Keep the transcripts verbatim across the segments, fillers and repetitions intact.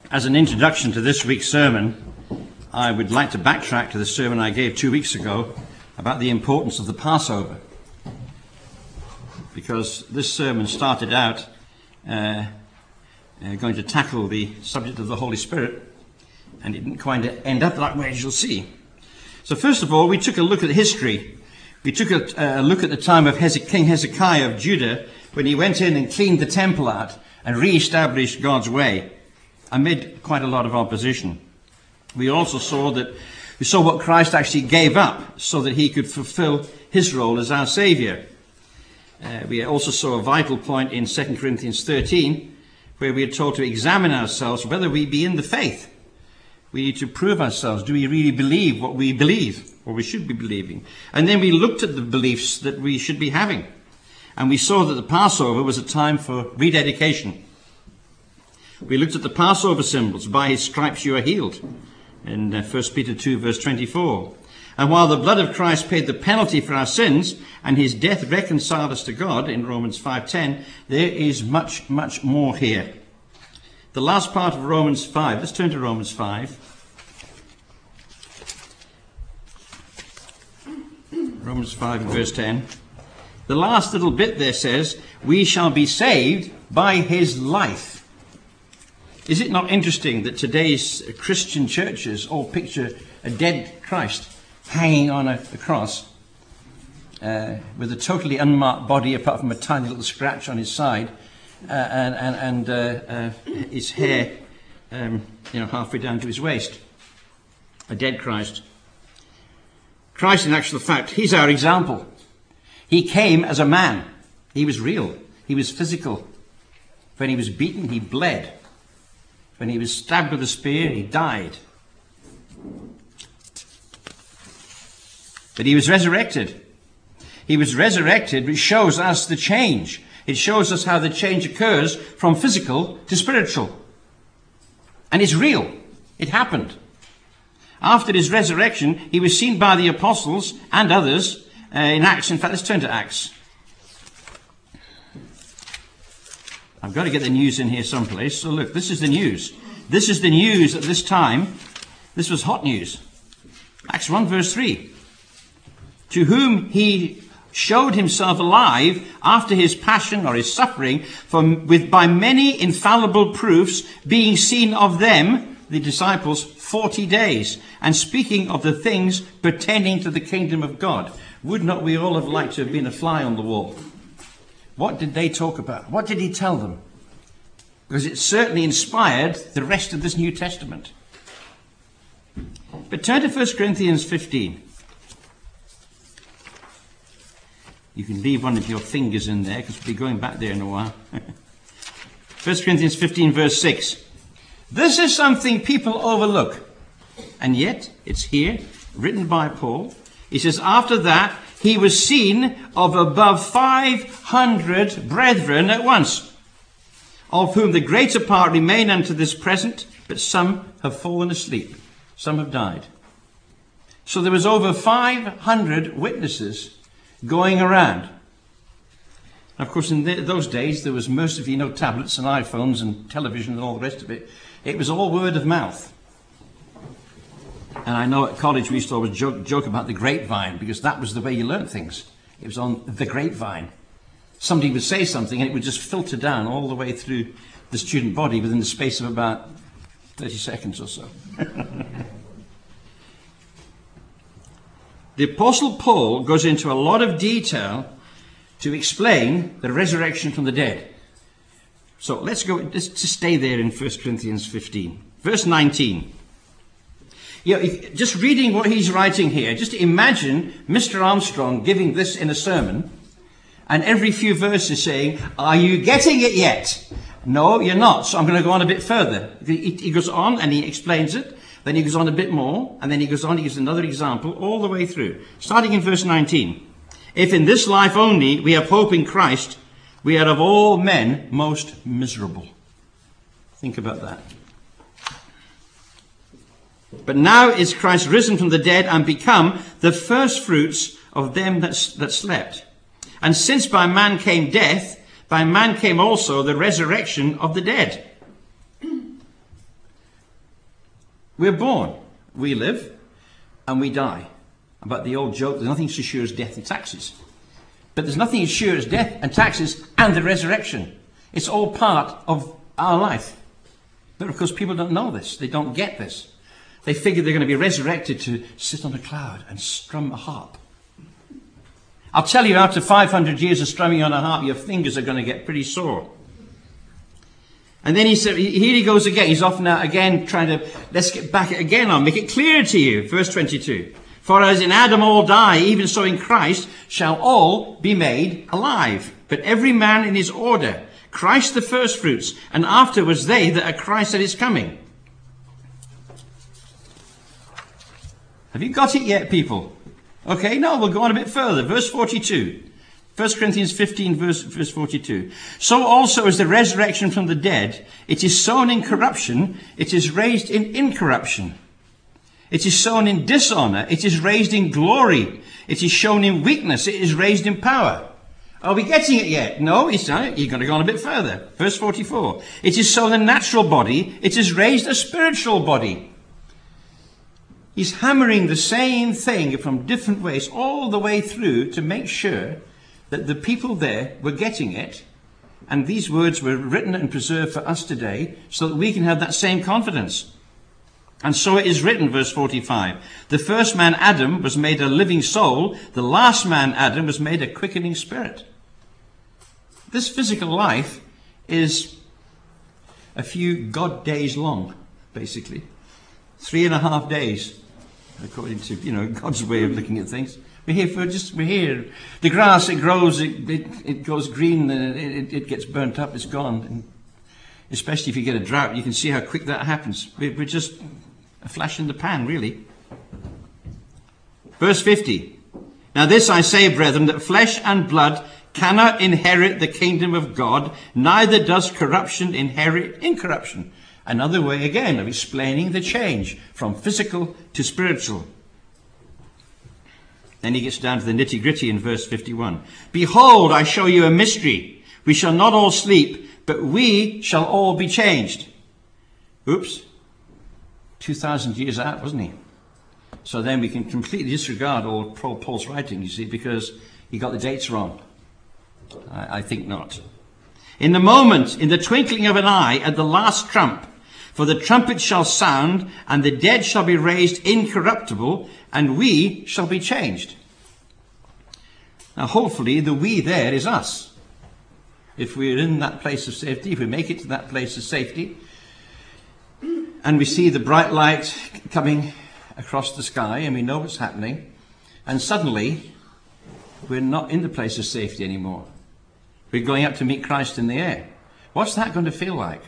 As an introduction to this week's sermon, I would like to backtrack to the sermon I gave two weeks ago about the importance of the Passover. Because this sermon started out uh, uh, going to tackle the subject of the Holy Spirit, and it didn't quite end up that way, as you'll see. So first of all, we took a look at history. We took a, a look at the time of Hezek- King Hezekiah of Judah, when he went in and cleaned the temple out and re-established God's way amid quite a lot of opposition. We also saw that we saw what Christ actually gave up so that he could fulfill his role as our Saviour. Uh, we also saw a vital point in Second Corinthians thirteen, where we are told to examine ourselves whether we be in the faith. We need to prove ourselves. Do we really believe what we believe, or we should be believing? And then we looked at the beliefs that we should be having. And we saw that the Passover was a time for rededication. We looked at the Passover symbols. By his stripes you are healed, in uh, First Peter two, verse twenty-four. And while the blood of Christ paid the penalty for our sins, and his death reconciled us to God, in Romans five ten, there is much, much more here. The last part of Romans five, let's turn to Romans five. Romans five, verse ten. The last little bit there says, we shall be saved by his life. Is it not interesting that today's Christian churches all picture a dead Christ hanging on a, a cross uh, with a totally unmarked body apart from a tiny little scratch on his side uh, and, and, and uh, uh, his hair um, you know, halfway down to his waist? A dead Christ. Christ, in actual fact, he's our example. He came as a man. He was real. He was physical. When he was beaten, he bled. When he was stabbed with a spear, he died. But he was resurrected. He was resurrected, which shows us the change. It shows us how the change occurs from physical to spiritual. And it's real. It happened. After his resurrection, he was seen by the apostles and others uh, in Acts. In fact, let's turn to Acts. I've got to get the news in here someplace. So look, this is the news. This is the news at this time. This was hot news. Acts one verse three. To whom he showed himself alive after his passion or his suffering, from, with by many infallible proofs, being seen of them, the disciples, forty days, and speaking of the things pertaining to the kingdom of God. Would not we all have liked to have been a fly on the wall? What did they talk about? What did he tell them? Because it certainly inspired the rest of this New Testament. But turn to First Corinthians fifteen. You can leave one of your fingers in there, because we'll be going back there in a while. First Corinthians fifteen, verse six. This is something people overlook. And yet, it's here, written by Paul. He says, after that, he was seen of above five hundred brethren at once, of whom the greater part remain unto this present, but some have fallen asleep, some have died. So there was over five hundred witnesses going around. And of course, in the, those days, there was most of you know tablets and iPhones and television and all the rest of it. It was all word of mouth. And I know at college we used to always joke, joke about the grapevine, because that was the way you learnt things. It was on the grapevine. Somebody would say something and it would just filter down all the way through the student body within the space of about thirty seconds or so. The Apostle Paul goes into a lot of detail to explain the resurrection from the dead. So let's go, let's just stay there in First Corinthians fifteen. Verse nineteen. You know, if, just reading what he's writing here, just imagine Mister Armstrong giving this in a sermon, and every few verses saying, are you getting it yet? No, you're not. So I'm going to go on a bit further. He, he goes on and he explains it. Then he goes on a bit more. And then he goes on, he gives another example all the way through. Starting in verse nineteen. If in this life only we have hope in Christ, we are of all men most miserable. Think about that. But now is Christ risen from the dead and become the first fruits of them that, that slept. And since by man came death, by man came also the resurrection of the dead. We're born, we live, and we die. About the old joke, there's nothing so sure as death and taxes. But there's nothing as sure as death and taxes and the resurrection. It's all part of our life. But of course people don't know this. They don't get this. They figure they're going to be resurrected to sit on a cloud and strum a harp. I'll tell you, after five hundred years of strumming on a harp, your fingers are going to get pretty sore. And then he said, here he goes again. He's off now again trying to, let's get back again. I'll make it clear to you. Verse twenty-two. For as in Adam all die, even so in Christ shall all be made alive. But every man in his order. Christ the firstfruits, and afterwards they that are Christ that is coming. Have you got it yet, people? Okay, no, we'll go on a bit further. Verse forty-two. First Corinthians fifteen, verse, verse forty-two. So also as the resurrection from the dead, it is sown in corruption, it is raised in incorruption. It is sown in dishonor, it is raised in glory. It is shown in weakness, it is raised in power. Are we getting it yet? No, it's not. You've got to go on a bit further. Verse forty-four. It is sown a natural body, it is raised a spiritual body. He's hammering the same thing from different ways all the way through to make sure that the people there were getting it. And these words were written and preserved for us today so that we can have that same confidence. And so it is written, verse forty-five. The first man, Adam, was made a living soul. The last man, Adam, was made a quickening spirit. This physical life is a few God days long, basically. Three and a half days, according to, you know, God's way of looking at things. We're here for just, we're here. The grass, it grows, it, it, it goes green, and it, it gets burnt up, it's gone. And especially if you get a drought, you can see how quick that happens. We're, we're just a flash in the pan, really. Verse fifty. Now this I say, brethren, that flesh and blood cannot inherit the kingdom of God, neither does corruption inherit incorruption. Another way again of explaining the change from physical to spiritual. Then he gets down to the nitty-gritty in verse fifty-one. Behold, I show you a mystery. We shall not all sleep, but we shall all be changed. Oops. two thousand years out, wasn't he? So then we can completely disregard all Paul's writing, you see, because he got the dates wrong. I, I think not. In the moment, in the twinkling of an eye, at the last trump, for the trumpet shall sound, and the dead shall be raised incorruptible, and we shall be changed. Now, hopefully, the we there is us. If we're in that place of safety, if we make it to that place of safety, and we see the bright light coming across the sky, and we know what's happening, and suddenly, we're not in the place of safety anymore. We're going up to meet Christ in the air. What's that going to feel like?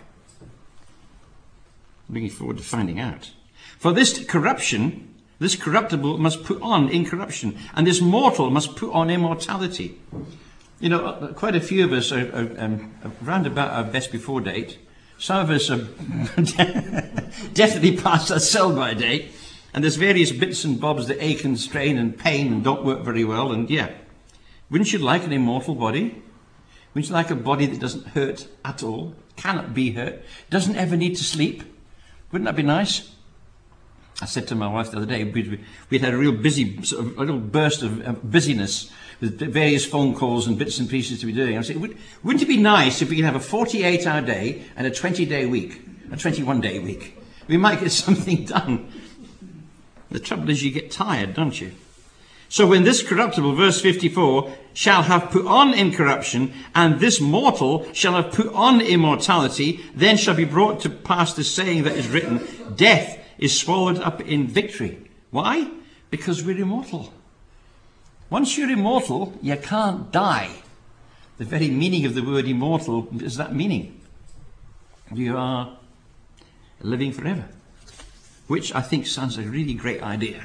Looking forward to finding out. For this corruption, this corruptible must put on incorruption, and this mortal must put on immortality. You know, quite a few of us are, are um, around about our best before date. Some of us are definitely past our sell-by date, and there's various bits and bobs that ache and strain and pain and don't work very well, and yeah. Wouldn't you like an immortal body? Wouldn't you like a body that doesn't hurt at all, cannot be hurt, doesn't ever need to sleep? Wouldn't that be nice? I said to my wife the other day, we'd, we'd had a real busy, sort of, a little burst of uh, busyness with various phone calls and bits and pieces to be doing. I said, Would, wouldn't it be nice if we could have a forty-eight hour day and a twenty-day week, a twenty-one day week? We might get something done. The trouble is you get tired, don't you? So when this corruptible, verse fifty-four, shall have put on incorruption, and this mortal shall have put on immortality, then shall be brought to pass the saying that is written, death is swallowed up in victory. Why? Because we're immortal. Once you're immortal, you can't die. The very meaning of the word immortal is that meaning. You are living forever, which I think sounds a really great idea.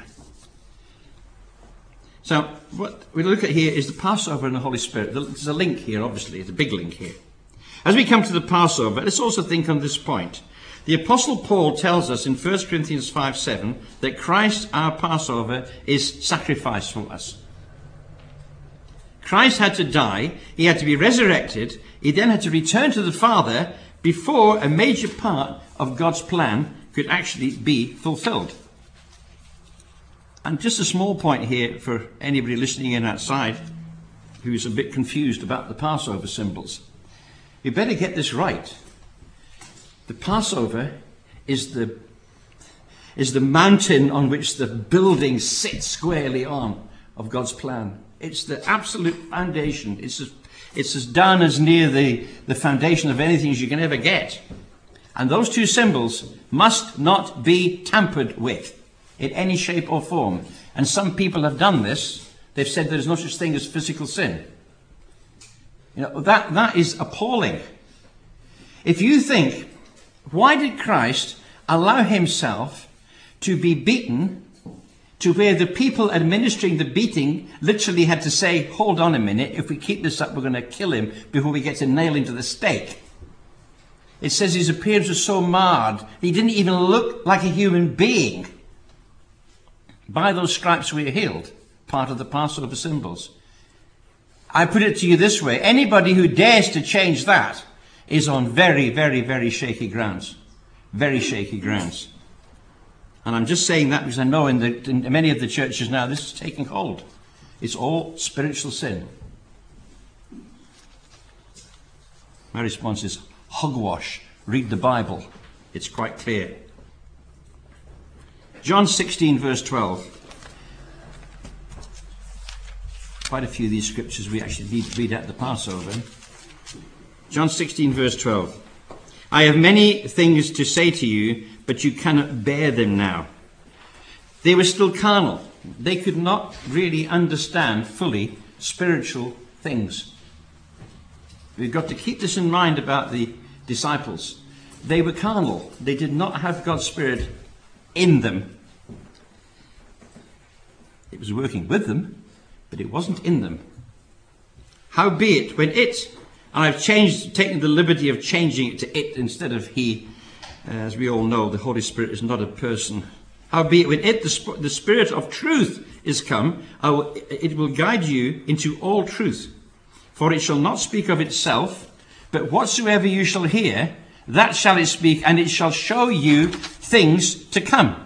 So what we look at here is the Passover and the Holy Spirit. There's a link here, obviously. It's a big link here. As we come to the Passover, let's also think on this point. The Apostle Paul tells us in First Corinthians five seven that Christ, our Passover, is sacrificed for us. Christ had to die. He had to be resurrected. He then had to return to the Father before a major part of God's plan could actually be fulfilled. And just a small point here for anybody listening in outside who's a bit confused about the Passover symbols. You better get this right. The Passover is the, is the mountain on which the building sits squarely on of God's plan. It's the absolute foundation. It's as, it's as down as near the, the foundation of anything as you can ever get. And those two symbols must not be tampered with in any shape or form. And some people have done this. They've said there's no such thing as physical sin. You know, that, that is appalling. If you think, why did Christ allow himself to be beaten to where the people administering the beating literally had to say, hold on a minute, if we keep this up, we're going to kill him before we get to nail him to the stake. It says his appearance was so marred, he didn't even look like a human being. By those stripes we are healed, part of the Passover symbols. I put it to you this way, anybody who dares to change that is on very, very, very shaky grounds. Very shaky grounds. And I'm just saying that because I know in, the, in many of the churches now this is taking hold. It's all spiritual sin. My response is hogwash. Read the Bible. It's quite clear. John sixteen verse twelve. Quite a few of these scriptures we actually need to read at the Passover. John sixteen verse twelve. I have many things to say to you, but you cannot bear them now. They were still carnal. They could not really understand fully spiritual things. We've got to keep this in mind about the disciples. They were carnal. They did not have God's Spirit in them. It was working with them, but it wasn't in them. Howbeit, when it, and I've changed, taken the liberty of changing it to it instead of he, as we all know, the Holy Spirit is not a person. Howbeit, when it, the, the Spirit of truth is come, I will, it will guide you into all truth. For it shall not speak of itself, but whatsoever you shall hear, that shall it speak, and it shall show you things to come.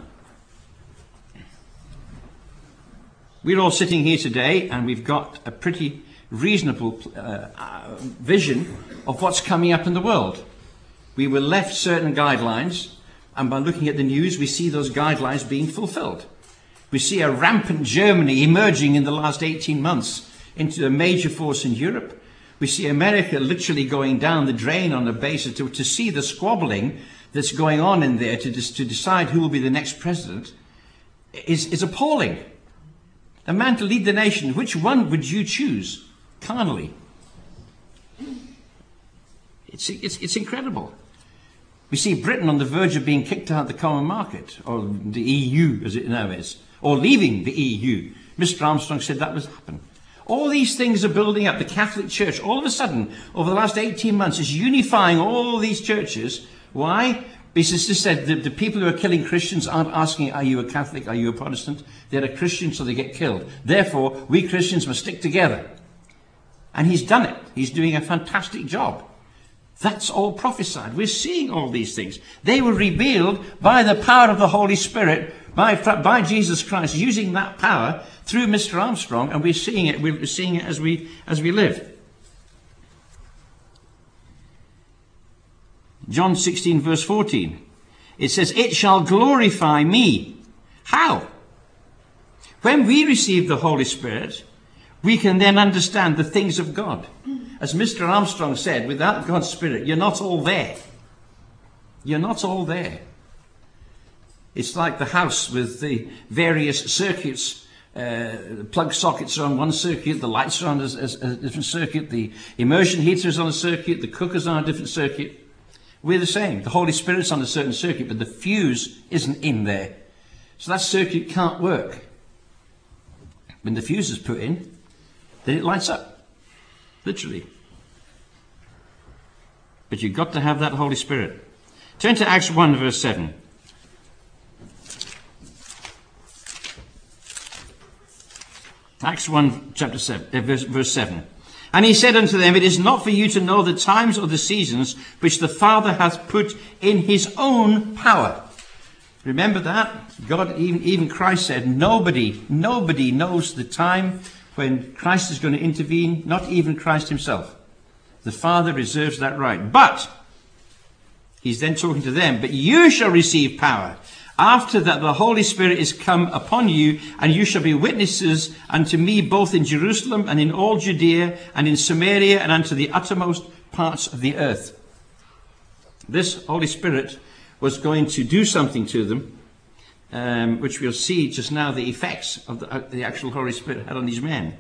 We're all sitting here today, and we've got a pretty reasonable uh, uh, vision of what's coming up in the world. We were left certain guidelines, and by looking at the news, we see those guidelines being fulfilled. We see a rampant Germany emerging in the last eighteen months into a major force in Europe. We see America literally going down the drain on the basis to, to see the squabbling that's going on in there to, to decide who will be the next president is, is appalling. A man to lead the nation, which one would you choose? Carnally. It's, it's, it's incredible. We see Britain on the verge of being kicked out of the common market, or the E U as it now is, or leaving the E U. Mister Armstrong said that would happen. All these things are building up. The Catholic Church, all of a sudden, over the last eighteen months, is unifying all these churches. Why? Because they said the, the people who are killing Christians aren't asking, are you a Catholic, are you a Protestant? They're a Christian, so they get killed. Therefore, we Christians must stick together. And he's done it. He's doing a fantastic job. That's all prophesied. We're seeing all these things. They were revealed by the power of the Holy Spirit, by, by Jesus Christ, using that power through Mister Armstrong, and we're seeing it. We're seeing it as we as we live. John sixteen verse fourteen. It says, "It shall glorify me." How? When we receive the Holy Spirit, we can then understand the things of God. As Mister Armstrong said, without God's Spirit, you're not all there. You're not all there. It's like the house with the various circuits. Uh, the plug sockets are on one circuit, the lights are on a, a, a different circuit, the immersion heater is on a circuit, the cookers are on a different circuit. We're the same. The Holy Spirit's on a certain circuit, but the fuse isn't in there. So that circuit can't work. When the fuse is put in, then it lights up. Literally. But you've got to have that Holy Spirit. Turn to Acts one verse seven. Acts one chapter seven, uh, verse, verse seven. And he said unto them, "It is not for you to know the times or the seasons which the Father hath put in his own power." Remember that? God, even, even Christ said, nobody, nobody knows the time when Christ is going to intervene, not even Christ himself. The Father reserves that right. But, he's then talking to them, but you shall receive power. After that the Holy Spirit is come upon you, and you shall be witnesses unto me both in Jerusalem and in all Judea and in Samaria and unto the uttermost parts of the earth. This Holy Spirit was going to do something to them, um, which we'll see just now the effects of the, uh, the actual Holy Spirit had on these men.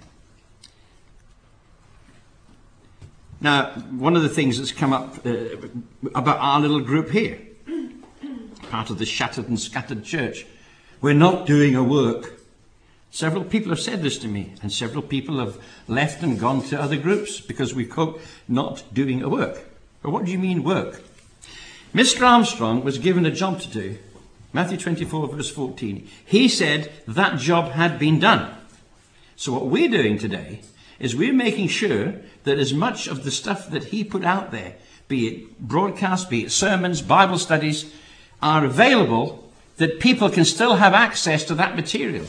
Now, one of the things that's come up uh, about our little group here, part of the shattered and scattered church, we're not doing a work. Several people have said this to me, and several people have left and gone to other groups because we quote, not doing a work. But what do you mean work? Mister Armstrong was given a job to do. Matthew twenty-four verse fourteen. He said that job had been done. So what we're doing today is we're making sure that as much of the stuff that he put out there, be it broadcast, be it sermons, Bible studies, are available, that people can still have access to that material.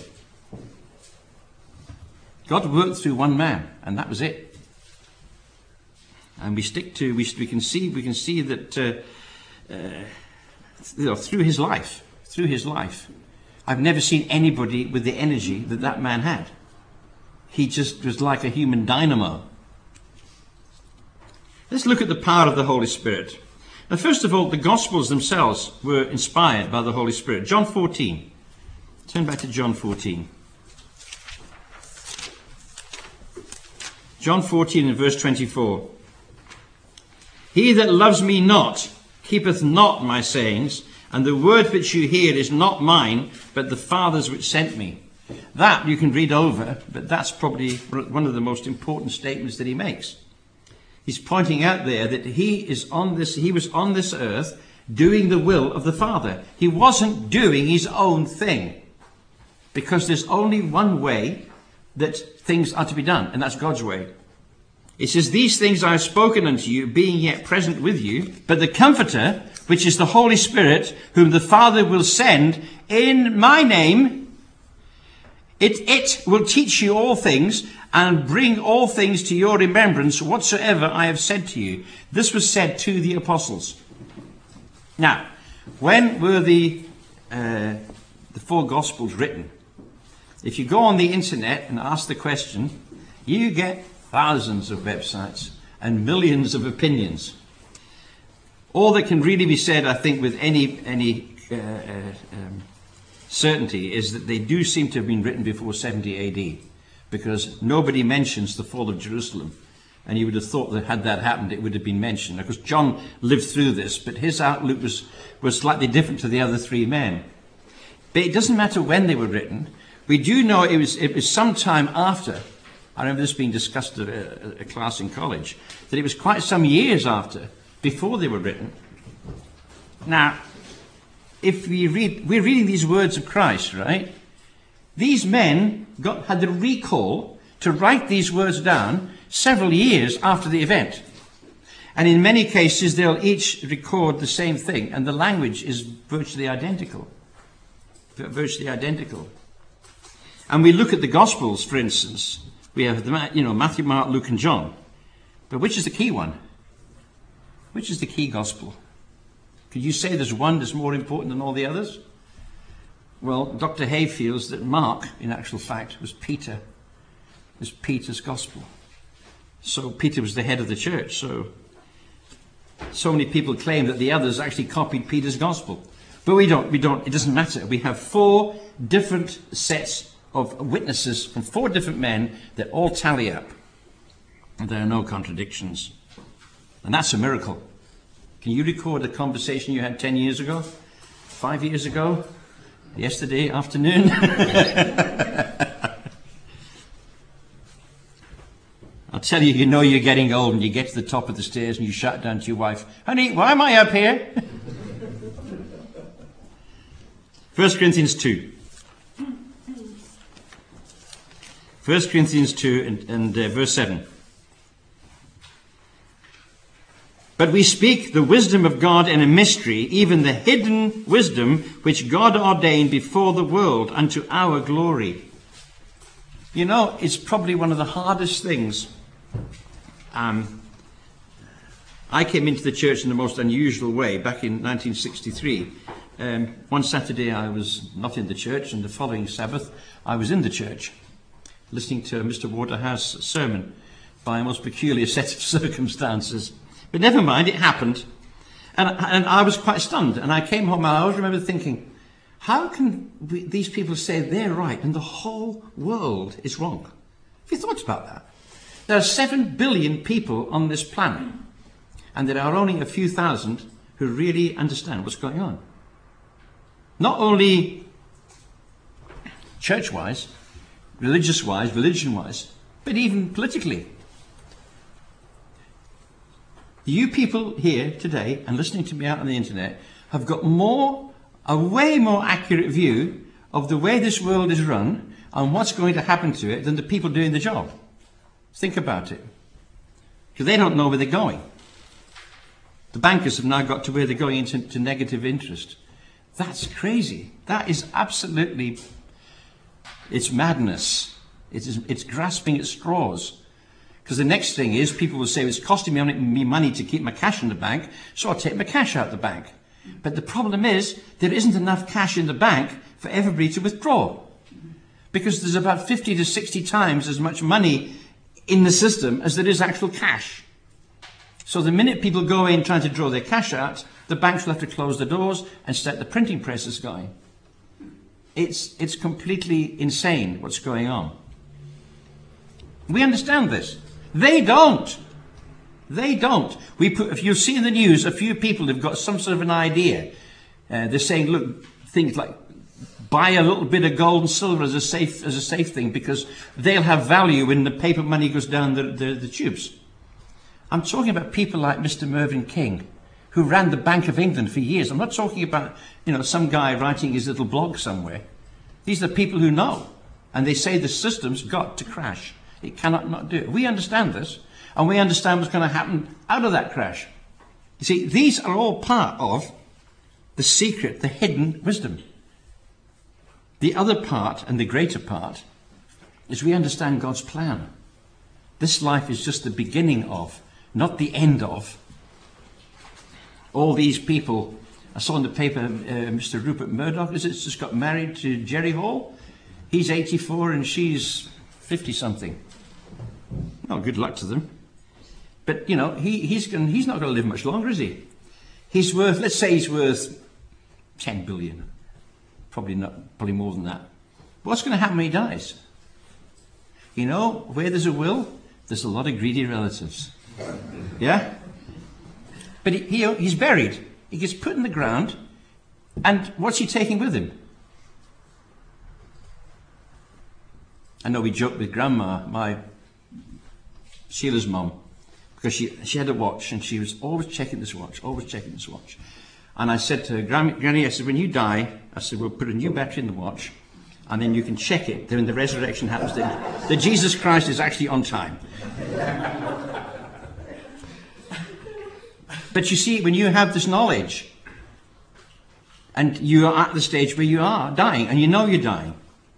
God worked through one man, and that was it. And we stick to, we, we can see, we can see that, uh, uh, you know, through his life, through his life, I've never seen anybody with the energy that that man had. He just was like a human dynamo. Let's look at the power of the Holy Spirit. Now, first of all, the Gospels themselves were inspired by the Holy Spirit. John fourteen. Turn back to John fourteen. John fourteen and verse twenty-four. He that loves me not, keepeth not my sayings, and the word which you hear is not mine, but the Father's which sent me. That you can read over, but that's probably one of the most important statements that he makes. He's pointing out there that he is on this, he was on this earth doing the will of the Father. He wasn't doing his own thing, because there's only one way that things are to be done, and that's God's way. It says, these things I have spoken unto you, being yet present with you, but the Comforter, which is the Holy Spirit, whom the Father will send in my name, It, it will teach you all things and bring all things to your remembrance whatsoever I have said to you. This was said to the apostles. Now, when were the, uh, the four Gospels written? If you go on the internet and ask the question, you get thousands of websites and millions of opinions. All that can really be said, I think, with any, any uh, uh, um, certainty is that they do seem to have been written before seventy A D, because nobody mentions the fall of Jerusalem, and you would have thought that had that happened it would have been mentioned. Of course, John lived through this, but his outlook was, was slightly different to the other three men. But it doesn't matter when they were written. We do know it was, it was some time after. I remember this being discussed at a, a class in college, that it was quite some years after, before they were written. Now, if we read, we're reading these words of Christ, right? These men got, had the recall to write these words down several years after the event. And in many cases, they'll each record the same thing, and the language is virtually identical. Virtually identical. And we look at the Gospels, for instance. We have, the, you know, Matthew, Mark, Luke, and John. But which is the key one? Which is the key Gospel? Could you say there's one that's more important than all the others? Well, Doctor Hay feels that Mark, in actual fact, was Peter. Was Peter's Gospel. So Peter was the head of the church. So, so many people claim that the others actually copied Peter's Gospel. But we don't, we don't, it doesn't matter. We have four different sets of witnesses from four different men that all tally up. And there are no contradictions. And that's a miracle. Can you record a conversation you had ten years ago? Five years ago? Yesterday afternoon? I'll tell you, you know you're getting old and you get to the top of the stairs and you shout down to your wife, honey, why am I up here? First Corinthians two. First Corinthians two and, and uh, verse seven. But we speak the wisdom of God in a mystery, even the hidden wisdom which God ordained before the world unto our glory. You know, it's probably one of the hardest things. Um, I came into the church in the most unusual way back in nineteen sixty-three. Um, one Saturday I was not in the church, and the following Sabbath I was in the church, listening to Mister Waterhouse's sermon by a most peculiar set of circumstances. But never mind, it happened. And, and I was quite stunned. And I came home and I always remember thinking, how can we, these people say they're right and the whole world is wrong? Have you thought about that? There are seven billion people on this planet. And there are only a few thousand who really understand what's going on. Not only church-wise, religious-wise, religion-wise, but even politically. You people here today and listening to me out on the internet have got more, a way more accurate view of the way this world is run and what's going to happen to it than the people doing the job. Think about it. Because they don't know where they're going. The bankers have now got to where they're going into to negative interest. That's crazy. That is absolutely, it's madness. It is, it's grasping at straws. Because the next thing is, people will say, it's costing me, me money to keep my cash in the bank, so I'll take my cash out of the bank. But the problem is, there isn't enough cash in the bank for everybody to withdraw. Because there's about fifty to sixty times as much money in the system as there is actual cash. So the minute people go in trying to draw their cash out, the banks will have to close the doors and start the printing presses going. It's, it's completely insane what's going on. We understand this. They don't. They don't. We put, if you see in the news, a few people have got some sort of an idea. Uh, they're saying, look, things like buy a little bit of gold and silver as a safe as a safe thing because they'll have value when the paper money goes down the, the, the tubes. I'm talking about people like Mister Mervyn King, who ran the Bank of England for years. I'm not talking about, you know, some guy writing his little blog somewhere. These are people who know, and they say the system's got to crash. It cannot not do it. We understand this, and we understand what's going to happen out of that crash. You see, these are all part of the secret, the hidden wisdom. The other part, and the greater part, is we understand God's plan. This life is just the beginning of, not the end of. All these people, I saw in the paper, uh, Mister Rupert Murdoch, is it, just got married to Jerry Hall? He's eighty-four and she's fifty-something. Oh, good luck to them. But, you know, he, he's, gonna, he's not going to live much longer, is he? He's worth, let's say he's worth ten billion. Probably not, probably more than that. What's going to happen when he dies? You know, where there's a will, there's a lot of greedy relatives. Yeah? But he, he, he's buried. He gets put in the ground, and what's he taking with him? I know we joked with Grandma, my Sheila's mum, because she, she had a watch, and she was always checking this watch, always checking this watch. And I said to her, Granny, Granny, I said, when you die, I said, we'll put a new battery in the watch, and then you can check it, then when the resurrection happens, that, that Jesus Christ is actually on time. But you see, when you have this knowledge, and you are at the stage where you are dying, and you know you're dying,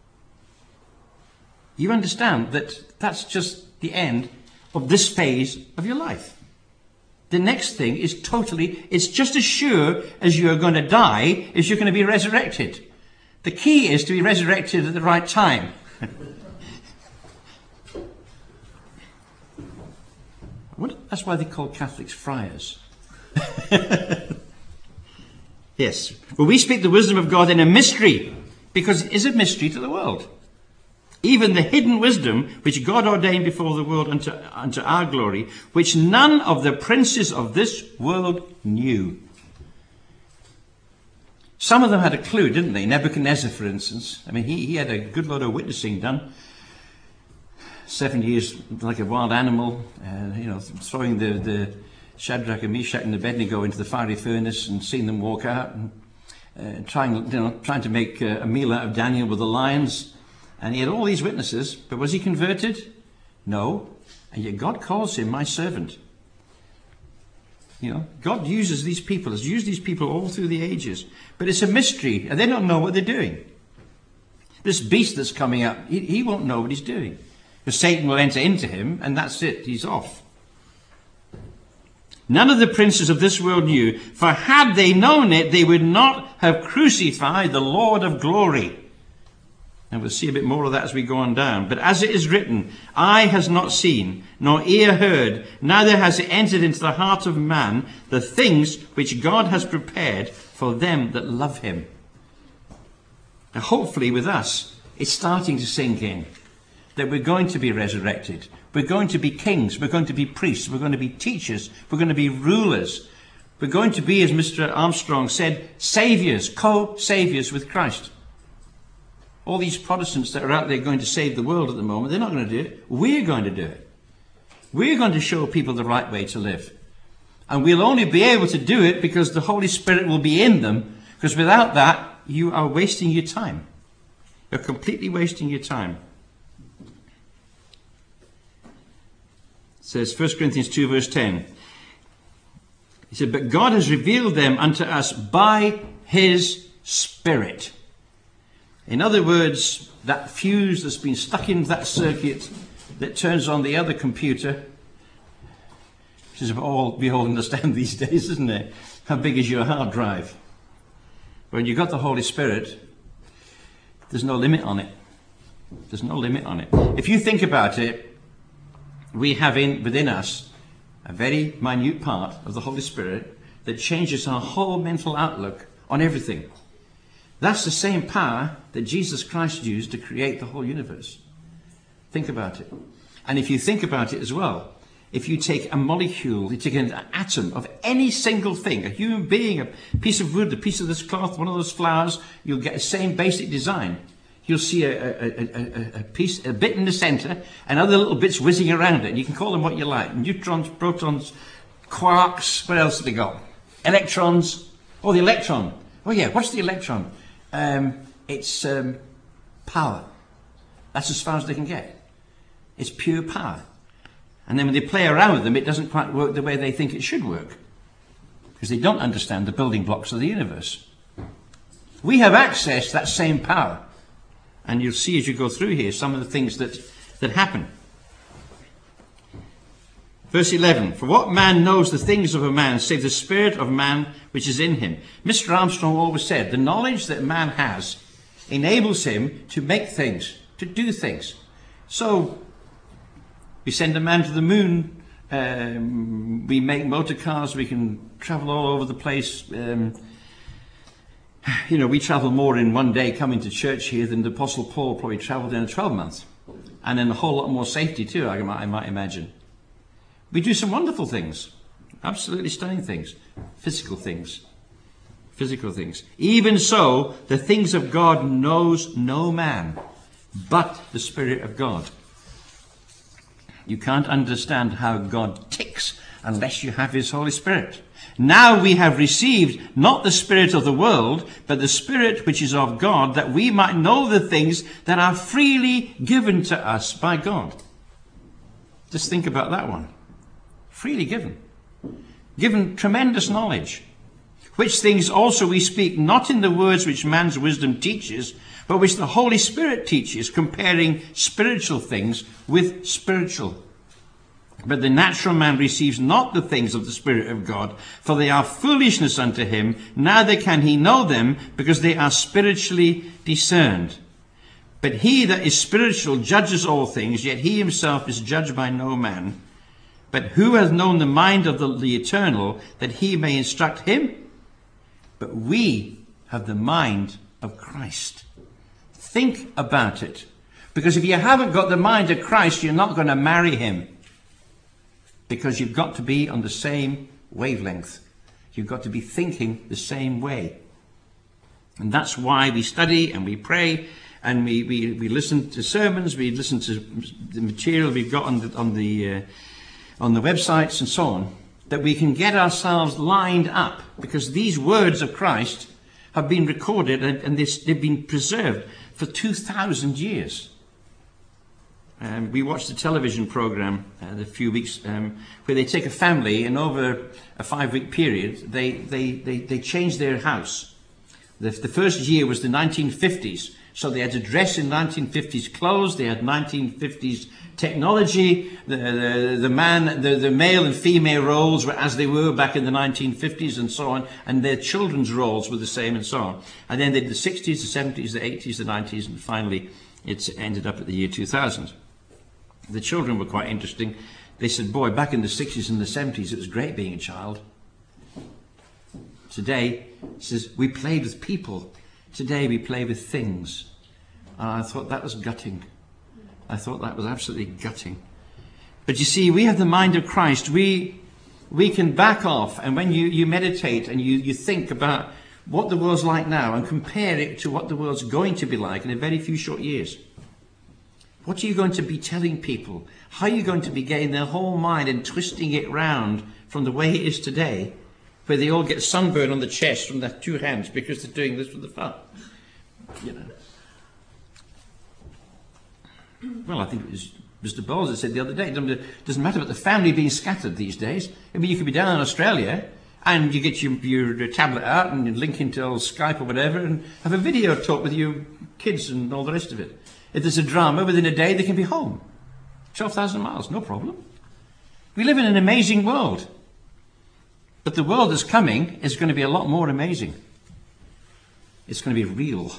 you understand that that's just the end of this phase of your life. The next thing is totally, it's just as sure as you're going to die as you're going to be resurrected. The key is to be resurrected at the right time. What? That's why they call Catholics friars. Yes. Well, we speak the wisdom of God in a mystery, because it is a mystery to the world. Even the hidden wisdom which God ordained before the world unto, unto our glory, which none of the princes of this world knew. Some of them had a clue, didn't they? Nebuchadnezzar, for instance. I mean, he, he had a good lot of witnessing done. Seven years like a wild animal, uh, you know, throwing the, the Shadrach and Meshach and Abednego into the fiery furnace and seeing them walk out, and uh, trying, you know, trying to make uh, a meal out of Daniel with the lions. And he had all these witnesses, but was he converted? No. And yet God calls him my servant. You know, God uses these people, has used these people all through the ages. But it's a mystery, and they don't know what they're doing. This beast that's coming up, he, he won't know what he's doing. Because Satan will enter into him, and that's it, he's off. None of the princes of this world knew, for had they known it, they would not have crucified the Lord of glory. And we'll see a bit more of that as we go on down. But as it is written, eye has not seen, nor ear heard, neither has it entered into the heart of man, the things which God has prepared for them that love him. Now, hopefully with us, it's starting to sink in that we're going to be resurrected. We're going to be kings. We're going to be priests. We're going to be teachers. We're going to be rulers. We're going to be, as Mister Armstrong said, saviors, co-saviors with Christ. All these Protestants that are out there going to save the world at the moment, they're not going to do it. We're going to do it. We're going to show people the right way to live. And we'll only be able to do it because the Holy Spirit will be in them. Because without that, you are wasting your time. You're completely wasting your time. It says First Corinthians two verse ten. He said, but God has revealed them unto us by his Spirit. In other words, that fuse that's been stuck into that circuit that turns on the other computer, which is all we all understand these days, isn't it? How big is your hard drive? When you've got the Holy Spirit, there's no limit on it. There's no limit on it. If you think about it, we have in within us a very minute part of the Holy Spirit that changes our whole mental outlook on everything. That's the same power that Jesus Christ used to create the whole universe. Think about it. And if you think about it as well, if you take a molecule, you take an atom of any single thing, a human being, a piece of wood, a piece of this cloth, one of those flowers, you'll get the same basic design. You'll see a, a, a, a piece, a bit in the center, and other little bits whizzing around it. And you can call them what you like. Neutrons, protons, quarks, what else have they got? Electrons. Oh, the electron. Oh yeah, what's the electron? Um, it's um, power. That's as far as they can get. It's pure power. And then when they play around with them, it doesn't quite work the way they think it should work. Because they don't understand the building blocks of the universe. We have access to that same power. And you'll see as you go through here some of the things that, that happen. Verse eleven, for what man knows the things of a man, save the spirit of man which is in him? Mister Armstrong always said, the knowledge that man has enables him to make things, to do things. So, we send a man to the moon, um, we make motor cars, we can travel all over the place. Um, you know, we travel more in one day coming to church here than the Apostle Paul probably travelled in a twelve months. And in a whole lot more safety too, I might, I might imagine. We do some wonderful things, absolutely stunning things, physical things, physical things. Even so, the things of God knows no man, but the Spirit of God. You can't understand how God ticks unless you have his Holy Spirit. Now we have received not the spirit of the world, but the Spirit which is of God, that we might know the things that are freely given to us by God. Just think about that one. Freely given. Given tremendous knowledge. Which things also we speak not in the words which man's wisdom teaches, but which the Holy Spirit teaches, comparing spiritual things with spiritual. But the natural man receives not the things of the Spirit of God, for they are foolishness unto him, neither can he know them, because they are spiritually discerned. But he that is spiritual judges all things, yet he himself is judged by no man. But who hath known the mind of the, the Eternal, that he may instruct him? But we have the mind of Christ. Think about it. Because if you haven't got the mind of Christ, you're not going to marry him. Because you've got to be on the same wavelength. You've got to be thinking the same way. And that's why we study and we pray and we, we, we listen to sermons, we listen to the material we've got on the, on the, uh, on the websites and so on, that we can get ourselves lined up. Because these words of Christ have been recorded and, and this, they've been preserved for two thousand years. Um, we watched a television program uh, a few weeks um, where they take a family and over a five-week period they, they, they, they change their house. The, the first year was the nineteen fifties, so they had to dress in nineteen fifties clothes, they had nineteen fifties technology, the, the, the man, the, the male and female roles were as they were back in the nineteen fifties and so on, and their children's roles were the same and so on. And then they did the sixties, the seventies, the eighties, the nineties, and finally it's ended up at the year two thousand. The children were quite interesting. They said, boy, back in the sixties and the seventies, it was great being a child. Today, it says, we played with people. Today, we play with things. And I thought that was gutting. I thought that was absolutely gutting. But you see, we have the mind of Christ. We we can back off. And when you, you meditate and you, you think about what the world's like now and compare it to what the world's going to be like in a very few short years. What are you going to be telling people? How are you going to be getting their whole mind and twisting it round from the way it is today, where they all get sunburn on the chest from their two hands because they're doing this with the thumb? You know. Well, I think it was Mister Bowles that said the other day, it doesn't matter about the family being scattered these days. I mean, you could be down in Australia and you get your, your tablet out and you link into Skype or whatever and have a video talk with your kids and all the rest of it. If there's a drama, within a day they can be home. twelve thousand miles, no problem. We live in an amazing world. But the world that's coming is going to be a lot more amazing. It's going to be real.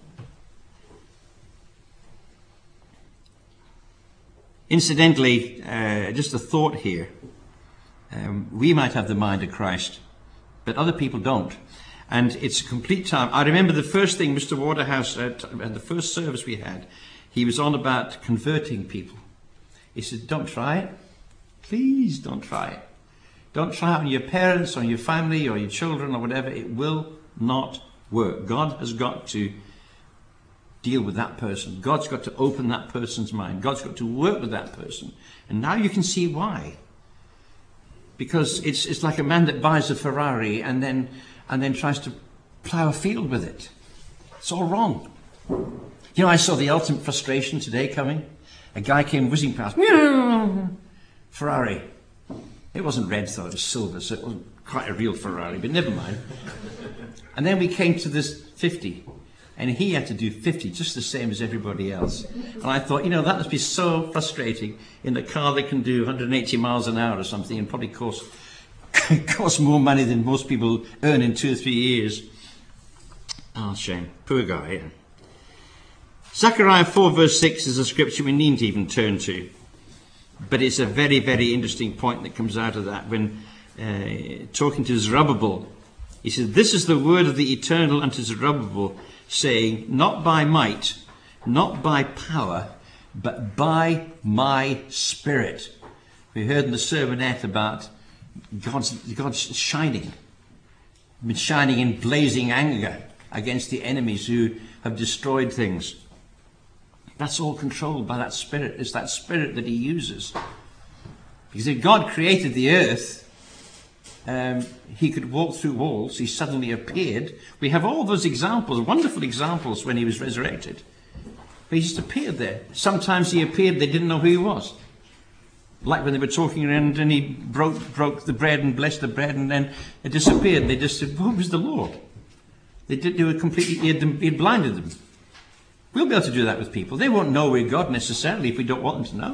Incidentally, uh, just a thought here. Um, we might have the mind of Christ, but other people don't. And it's a complete time. I remember the first thing Mister Waterhouse, uh, at the first service we had, he was on about converting people. He said, don't try it. Please don't try it. Don't try it on your parents, on your family, or your children, or whatever. It will not work. God has got to deal with that person. God's got to open that person's mind. God's got to work with that person. And now you can see why. Because it's it's like a man that buys a Ferrari and then and then tries to plough a field with it. It's all wrong. You know, I saw the ultimate frustration today coming. A guy came whizzing past. Ferrari. It wasn't red though, it was silver, so it wasn't quite a real Ferrari, but never mind. And then we came to this fifty. And he had to do fifty, just the same as everybody else. And I thought, you know, that must be so frustrating in a car that can do one hundred eighty miles an hour or something and probably cost, cost more money than most people earn in two or three years. Oh, shame. Poor guy, yeah. Zechariah four verse six is a scripture we needn't even turn to. But it's a very, very interesting point that comes out of that when uh, talking to Zerubbabel. He says, this is the word of the Eternal unto Zerubbabel, saying, not by might, not by power, but by my Spirit. We heard in the sermonette about God's, God's shining. Been shining in blazing anger against the enemies who have destroyed things. That's all controlled by that Spirit. It's that Spirit that he uses. Because if God created the earth, Um, he could walk through walls. He suddenly appeared. We have all those examples, wonderful examples when he was resurrected. But he just appeared there. Sometimes he appeared, they didn't know who he was. Like when they were talking around and he broke broke the bread and blessed the bread and then it disappeared. They just said, who was the Lord? They did. They were completely, he had, them, he had blinded them. We'll be able to do that with people. They won't know we're God necessarily if we don't want them to know.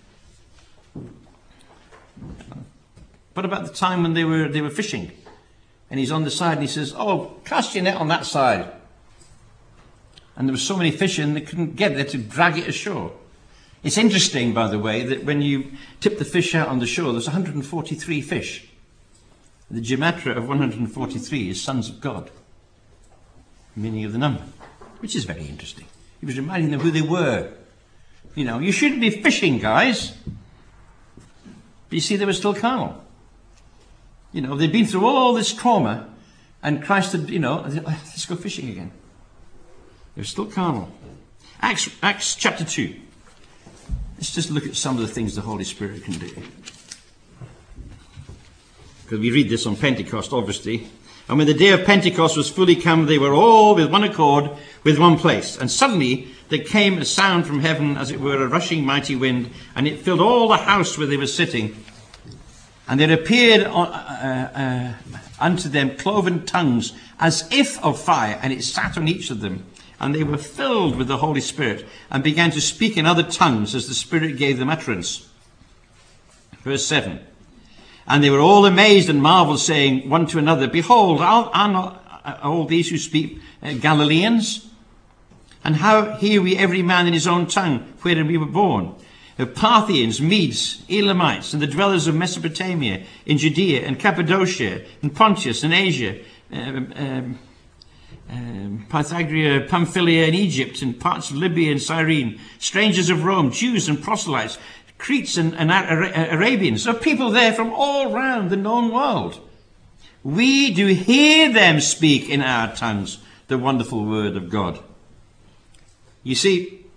What about the time when they were they were fishing? And he's on the side and he says, oh, cast your net on that side. And there were so many fish in, they couldn't get there to drag it ashore. It's interesting, by the way, that when you tip the fish out on the shore, there's one hundred forty-three fish. The gematria of one hundred forty-three is sons of God. Meaning of the number. Which is very interesting. He was reminding them who they were. You know, you shouldn't be fishing, guys. But you see, they were still carnal. You know, they'd been through all this trauma, and Christ had, you know, let's go fishing again. They're still carnal. Acts, Acts chapter two. Let's just look at some of the things the Holy Spirit can do. Because we read this on Pentecost, obviously. And when the day of Pentecost was fully come, they were all with one accord, with one place. And suddenly there came a sound from heaven, as it were a rushing mighty wind, and it filled all the house where they were sitting. And there appeared on, uh, uh, unto them cloven tongues, as if of fire, and it sat on each of them. And they were filled with the Holy Spirit, and began to speak in other tongues, as the Spirit gave them utterance. Verse seven. And they were all amazed and marveled, saying one to another, Behold, are, are not all these who speak uh, Galileans? And how hear we every man in his own tongue, wherein we were born? The Parthians, Medes, Elamites, and the dwellers of Mesopotamia, in Judea and Cappadocia, and Pontus and Asia, um, um, um, Pythagoras, Pamphylia, and Egypt, and parts of Libya and Cyrene, strangers of Rome, Jews and proselytes, Cretes and, and Arabians, so people there from all round the known world. We do hear them speak in our tongues the wonderful word of God. You see,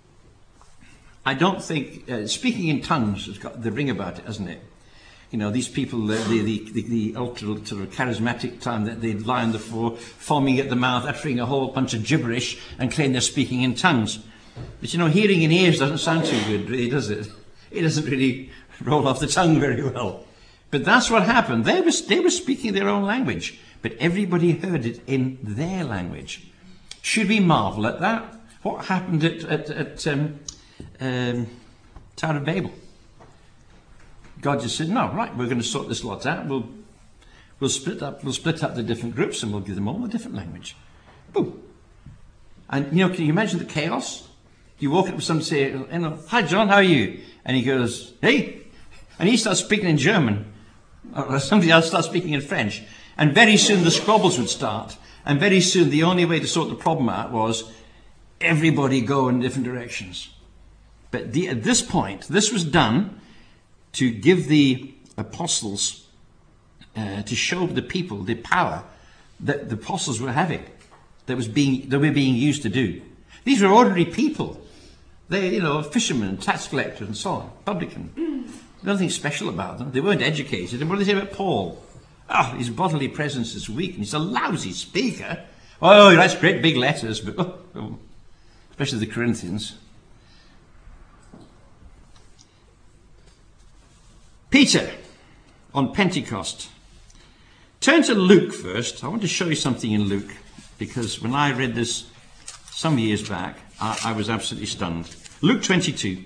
I don't think uh, speaking in tongues has got the ring about it, hasn't it? You know, these people, uh, the, the, the, the ultra, ultra charismatic time that they lie on the floor, foaming at the mouth, uttering a whole bunch of gibberish and claim they're speaking in tongues. But you know, hearing in ears doesn't sound too good, really, does it? It doesn't really roll off the tongue very well. But that's what happened. They were, they were speaking their own language, but everybody heard it in their language. Should we marvel at that? What happened at, at, at um, um, Tower of Babel? God just said, no, right, we're going to sort this lot out. We'll, we'll, split up, we'll split up the different groups and we'll give them all a different language. Boom. And, you know, can you imagine the chaos? You walk up to someone and say, you know, hi, John, how are you? And he goes, hey. And he starts speaking in German. Or somebody else starts speaking in French. And very soon the squabbles would start. And very soon the only way to sort the problem out was everybody go in different directions. But the, at this point, this was done to give the apostles, uh, to show the people the power that the apostles were having, that was being, that were being used to do. These were ordinary people. They, you know, fishermen, tax collectors, and so on, publican. Nothing special about them. They weren't educated. And what do they say about Paul? Oh, his bodily presence is weak, and he's a lousy speaker. Oh, he writes great big letters, but oh, oh, especially the Corinthians. Peter on Pentecost. Turn to Luke first. I want to show you something in Luke, because when I read this some years back, I, I was absolutely stunned. Luke twenty-two.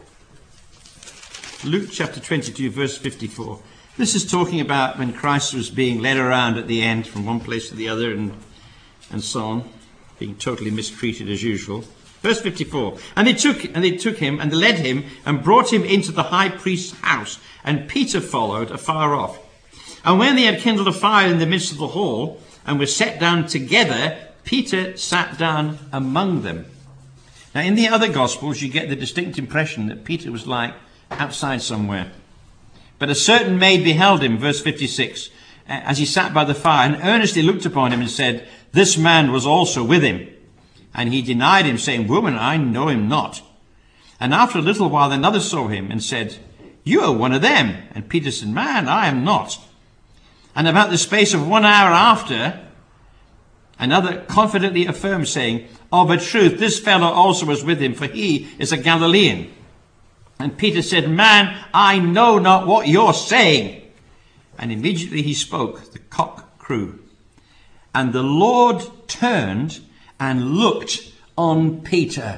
Luke chapter twenty-two, verse fifty-four. This is talking about when Christ was being led around at the end from one place to the other and, and so on, being totally mistreated as usual. Verse fifty-four. And they took and they took him and they led him and brought him into the high priest's house, and Peter followed afar off. And when they had kindled a fire in the midst of the hall and were set down together, Peter sat down among them. Now, in the other Gospels, you get the distinct impression that Peter was like outside somewhere. But a certain maid beheld him, verse fifty-six, as he sat by the fire, and earnestly looked upon him and said, This man was also with him. And he denied him, saying, Woman, I know him not. And after a little while another saw him and said, You are one of them. And Peter said, Man, I am not. And about the space of one hour after, another confidently affirmed, saying, Of a truth, this fellow also was with him, for he is a Galilean. And Peter said, Man, I know not what you're saying. And immediately he spoke, the cock crew. And the Lord turned and looked on Peter.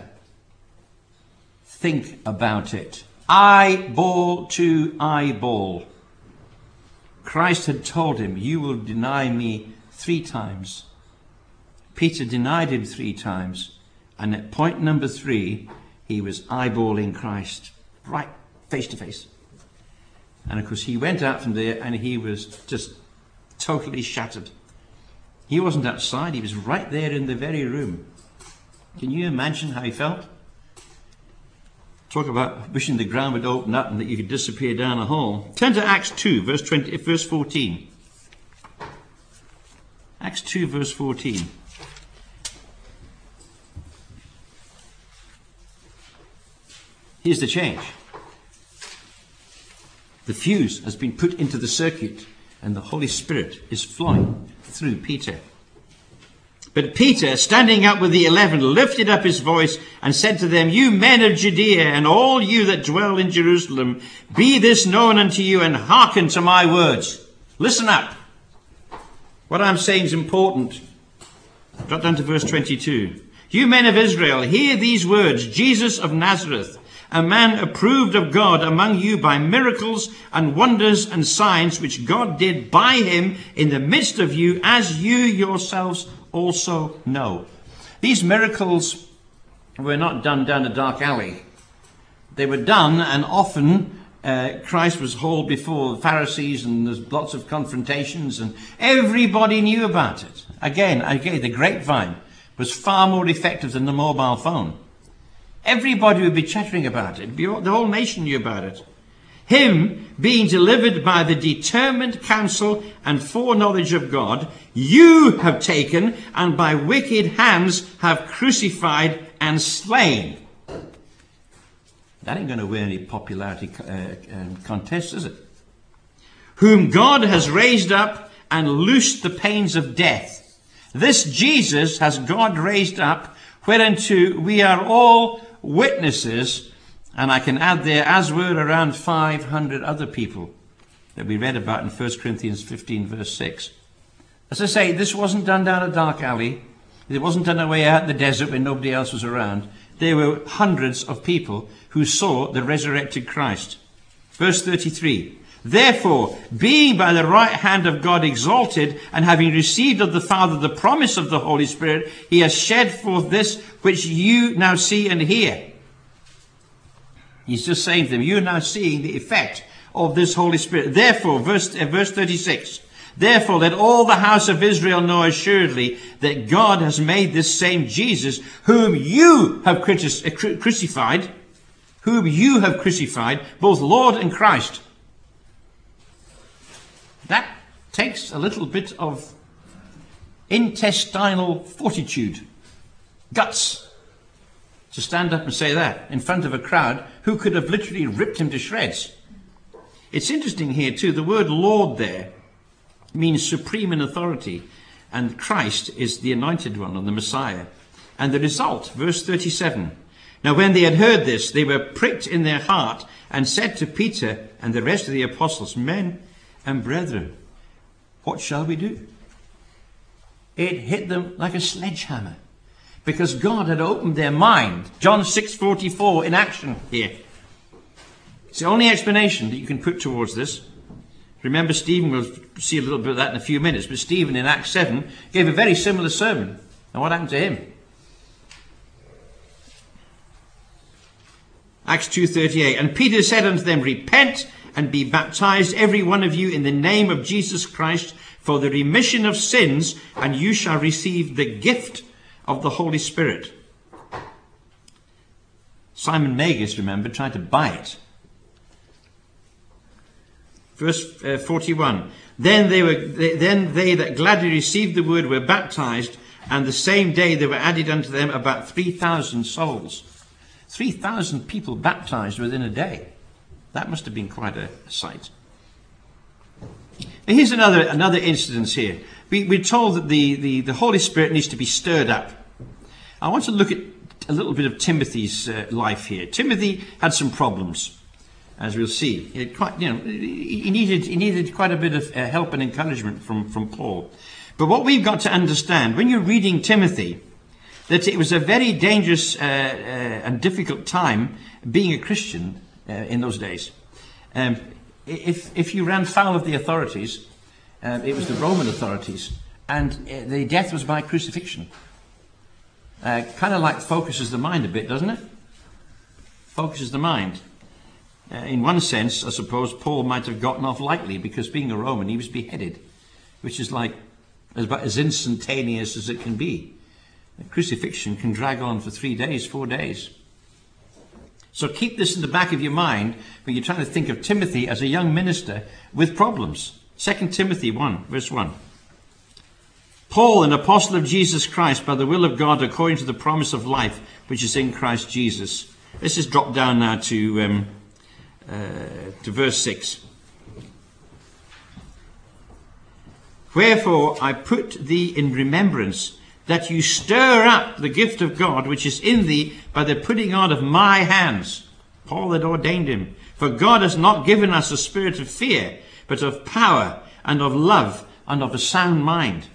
Think about it. Eyeball to eyeball. Christ had told him, You will deny me three times. Peter denied him three times. And at point number three, he was eyeballing Christ. Right, face to face. And of course, he went out from there and he was just totally shattered. He wasn't outside, he was right there in the very room. Can you imagine how he felt? Talk about wishing the ground would open up and that you could disappear down a hole. Turn to Acts two, verse twenty, verse fourteen. Acts two, verse fourteen. Here's the change. The fuse has been put into the circuit and the Holy Spirit is flowing through Peter. But Peter, standing up with the eleven, lifted up his voice and said to them, "You men of Judea, and all you that dwell in Jerusalem, be this known unto you, and hearken to my words." Listen up. What I'm saying is important. Drop down to verse twenty-two. "You men of Israel, hear these words. Jesus of Nazareth, a man approved of God among you by miracles and wonders and signs, which God did by him in the midst of you, as you yourselves also know." These miracles were not done down a dark alley. They were done, and often uh, Christ was hauled before the Pharisees, and there's lots of confrontations, and everybody knew about it. Again, again, the grapevine was far more effective than the mobile phone. Everybody would be chattering about it. The whole nation knew about it. Him being delivered by the determined counsel and foreknowledge of God, you have taken and by wicked hands have crucified and slain. That ain't going to win any popularity uh, um, contests, is it? Whom God has raised up and loosed the pains of death. This Jesus has God raised up, whereunto we are all witnesses. And I can add there, as were around five hundred other people that we read about in First Corinthians fifteen, verse six. As I say, this wasn't done down a dark alley. It wasn't done away out in the desert when nobody else was around. There were hundreds of people who saw the resurrected Christ. Verse thirty-three. "Therefore, being by the right hand of God exalted, and having received of the Father the promise of the Holy Spirit, he has shed forth this which you now see and hear." He's just saying to them, you're now seeing the effect of this Holy Spirit. Therefore, verse, uh, verse thirty-six, "Therefore let all the house of Israel know assuredly that God has made this same Jesus, whom you have crucified, whom you have crucified, both Lord and Christ." That takes a little bit of intestinal fortitude, guts, to stand up and say that in front of a crowd who could have literally ripped him to shreds. It's interesting here too, the word Lord there means supreme in authority, and Christ is the anointed one, or the Messiah. And the result, verse thirty-seven, "Now when they had heard this, they were pricked in their heart, and said to Peter and the rest of the apostles, 'Men and brethren, what shall we do?'" It hit them like a sledgehammer, because God had opened their mind. John six forty-four in action here. It's the only explanation that you can put towards this. Remember, Stephen, we'll see a little bit of that in a few minutes, but Stephen in Acts seven gave a very similar sermon. And what happened to him? Acts two thirty-eight, "And Peter said unto them, Repent and be baptized every one of you in the name of Jesus Christ for the remission of sins, and you shall receive the gift of the Holy Spirit." Simon Magus, remember, tried to buy it. Verse uh, forty-one, then they were they, then they that gladly received the word were baptized, and the same day there were added unto them about three thousand souls. three thousand people baptized within a day. That must have been quite a, a sight. Now here's another another incident here. We, we're told that the, the, the Holy Spirit needs to be stirred up. I want to look at a little bit of Timothy's uh, life here. Timothy had some problems, as we'll see. He had quite, you know, he needed he needed quite a bit of uh, help and encouragement from, from Paul. But what we've got to understand, when you're reading Timothy, that it was a very dangerous uh, uh, and difficult time being a Christian uh, in those days. Um, if if you ran foul of the authorities, uh, it was the Roman authorities, and uh, the death was by crucifixion. Uh, kind of like focuses the mind a bit, doesn't it? Focuses the mind. Uh, in one sense, I suppose Paul might have gotten off lightly, because being a Roman, he was beheaded, which is like as, about as instantaneous as it can be. The crucifixion can drag on for three days, four days. So keep this in the back of your mind when you're trying to think of Timothy as a young minister with problems. Second Timothy one, verse one. Paul, an apostle of Jesus Christ, by the will of God, according to the promise of life, which is in Christ Jesus. Let's just drop down now to, um, uh, to verse six. Wherefore I put thee in remembrance, that you stir up the gift of God which is in thee by the putting on of my hands. Paul had ordained him. For God has not given us a spirit of fear, but of power and of love and of a sound mind.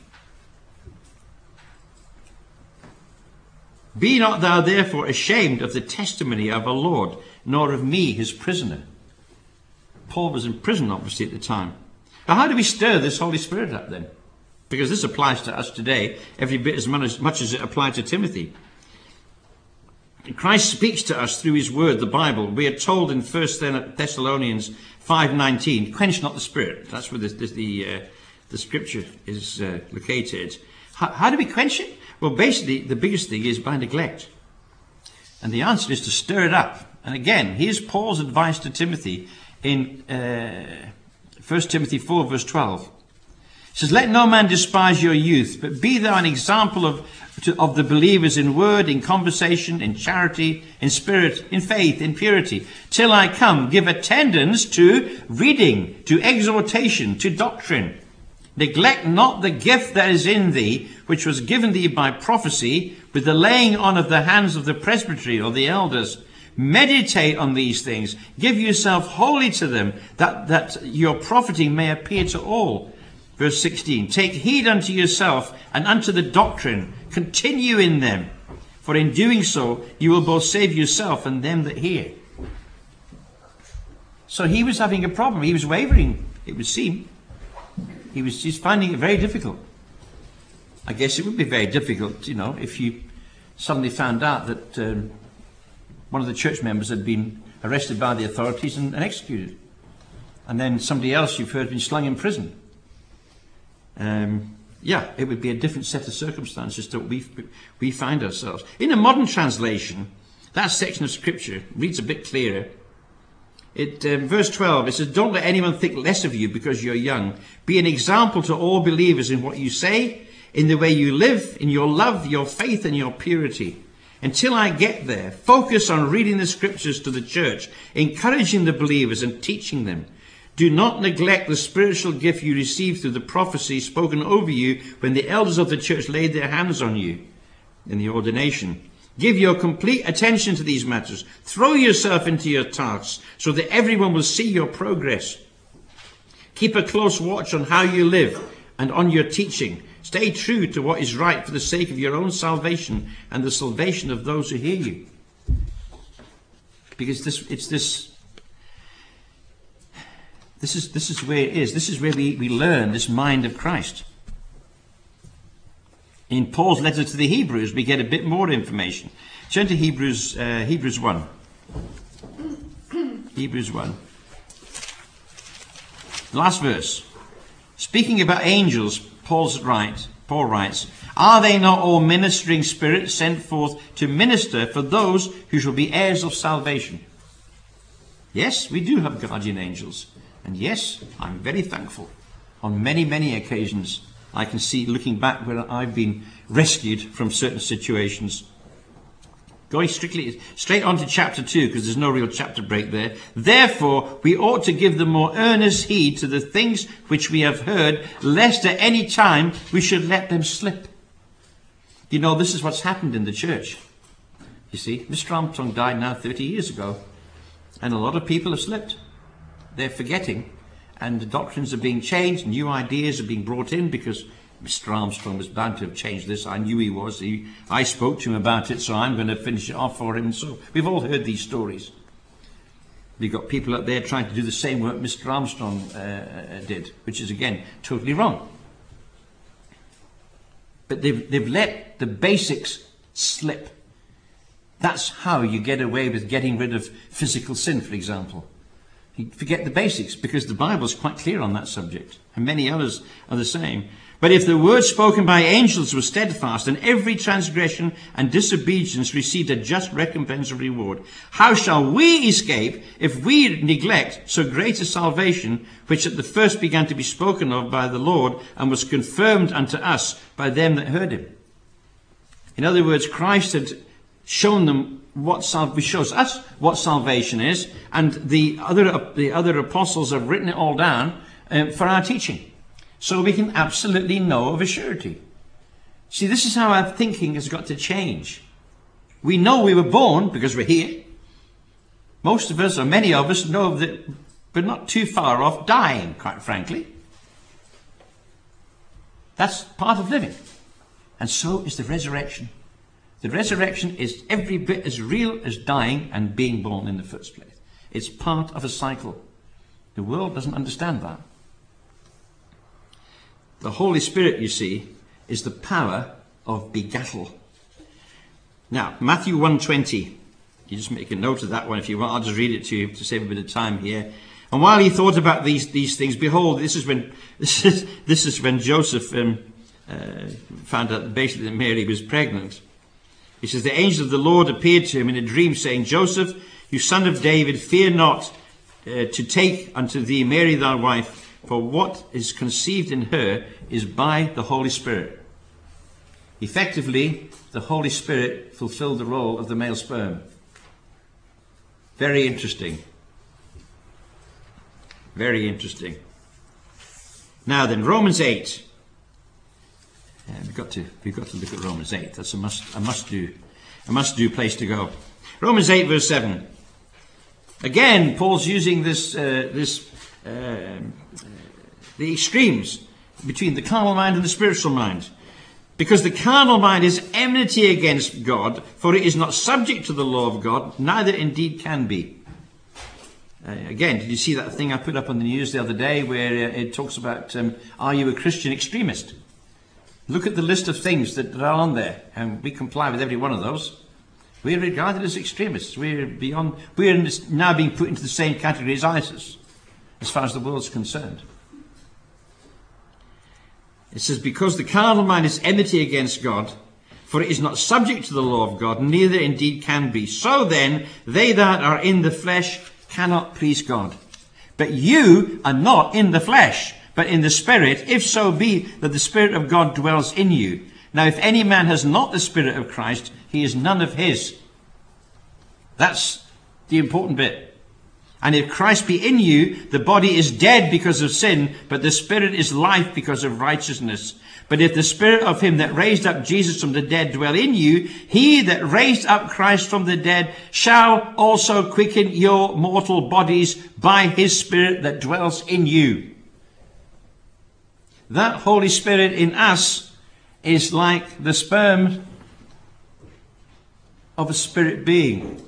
Be not thou therefore ashamed of the testimony of our Lord, nor of me his prisoner. Paul was in prison obviously at the time. Now how do we stir this Holy Spirit up then? Because this applies to us today every bit as much as it applied to Timothy. Christ speaks to us through his word, the Bible. We are told in First Thessalonians five nineteen, quench not the Spirit. That's where the, the, the, uh, the scripture is uh, located. How, how do we quench it? Well, basically, the biggest thing is by neglect. And the answer is to stir it up. And again, here's Paul's advice to Timothy in uh, First Timothy four, verse twelve. It says, let no man despise your youth, but be thou an example of, to, of the believers in word, in conversation, in charity, in spirit, in faith, in purity. Till I come, give attendance to reading, to exhortation, to doctrine. Neglect not the gift that is in thee, which was given thee by prophecy, with the laying on of the hands of the presbytery or the elders. Meditate on these things. Give yourself wholly to them, that, that your profiting may appear to all. Verse sixteen, take heed unto yourself and unto the doctrine. Continue in them. For in doing so, you will both save yourself and them that hear. So he was having a problem. He was wavering, it would seem. He was just finding it very difficult. I guess it would be very difficult, you know, if you suddenly found out that um, one of the church members had been arrested by the authorities and, and executed. And then somebody else you've heard been slung in prison. Um, yeah, it would be a different set of circumstances that we, we find ourselves. In a modern translation, that section of scripture reads a bit clearer. It, um, verse twelve, it says, don't let anyone think less of you because you're young. Be an example to all believers in what you say, in the way you live, in your love, your faith, and your purity. Until I get there, focus on reading the scriptures to the church, encouraging the believers and teaching them. Do not neglect the spiritual gift you received through the prophecy spoken over you when the elders of the church laid their hands on you in the ordination. Give your complete attention to these matters. Throw yourself into your tasks so that everyone will see your progress. Keep a close watch on how you live and on your teaching. Stay true to what is right for the sake of your own salvation and the salvation of those who hear you. Because this, it's this, this is, this is where it is. This is where we, we learn this mind of Christ. In Paul's letter to the Hebrews, we get a bit more information. Turn to Hebrews, uh, Hebrews one. Hebrews one. Last verse. Speaking about angels, Paul's right, Paul writes, are they not all ministering spirits sent forth to minister for those who shall be heirs of salvation? Yes, we do have guardian angels. And yes, I'm very thankful. On many, many occasions, I can see, looking back, where I've been rescued from certain situations. Going strictly straight on to chapter two, because there's no real chapter break there. Therefore, we ought to give the more earnest heed to the things which we have heard, lest at any time we should let them slip. You know, this is what's happened in the church. You see, Mister Armstrong died now thirty years ago, and a lot of people have slipped. They're forgetting, and the doctrines are being changed, new ideas are being brought in, because Mister Armstrong was bound to have changed this. I knew he was. He, I spoke to him about it, so I'm going to finish it off for him. So we've all heard these stories. We've got people out there trying to do the same work Mister Armstrong uh, did, which is, again, totally wrong. But they've, they've let the basics slip. That's how you get away with getting rid of physical sin, for example. You forget the basics, because the Bible is quite clear on that subject, and many others are the same. But if the word spoken by angels was steadfast, and every transgression and disobedience received a just recompense of reward, how shall we escape if we neglect so great a salvation, which at the first began to be spoken of by the Lord, and was confirmed unto us by them that heard him? In other words, Christ had shown them what sal- shows us what salvation is, and the other the other apostles have written it all down um, for our teaching. so we can absolutely know of a surety. See, this is how our thinking has got to change. We know we were born because we're here. Most of us, or many of us, know that we're not too far off dying, quite frankly. That's part of living. And so is the resurrection. The resurrection is every bit as real as dying and being born in the first place. It's part of a cycle. The world doesn't understand that. The Holy Spirit, you see, is the power of begattal. Now, Matthew one twenty. You just make a note of that one if you want. I'll just read it to you to save a bit of time here. And while he thought about these these things, behold, this is when this is this is when Joseph um, uh, found out basically that Mary was pregnant. He says, the angel of the Lord appeared to him in a dream, saying, Joseph, you son of David, fear not uh, to take unto thee Mary thy wife, for what is conceived in her is by the Holy Spirit. Effectively, the Holy Spirit fulfilled the role of the male sperm. Very interesting. Very interesting. Now then, Romans eight. Uh, we've got to we've got to look at Romans eight. That's a must a must do a must do place to go. Romans eight verse seven. Again, Paul's using this uh, this uh, uh, the extremes between the carnal mind and the spiritual mind. Because the carnal mind is enmity against God, for it is not subject to the law of God, neither indeed can be. Uh, again, did you see that thing I put up on the news the other day where uh, it talks about, um, are you a Christian extremist? Look at the list of things that are on there, and we comply with every one of those. We're regarded as extremists. We're beyond. We're now being put into the same category as ISIS, as far as the world's concerned. It says, because the carnal mind is enmity against God, for it is not subject to the law of God, neither indeed can be. So then, they that are in the flesh cannot please God. But you are not in the flesh, but in the Spirit, if so be that the Spirit of God dwells in you. Now, if any man has not the Spirit of Christ, he is none of his. That's the important bit. And if Christ be in you, the body is dead because of sin, but the Spirit is life because of righteousness. But if the Spirit of him that raised up Jesus from the dead dwell in you, he that raised up Christ from the dead shall also quicken your mortal bodies by his Spirit that dwells in you. That Holy Spirit in us is like the sperm of a spirit being.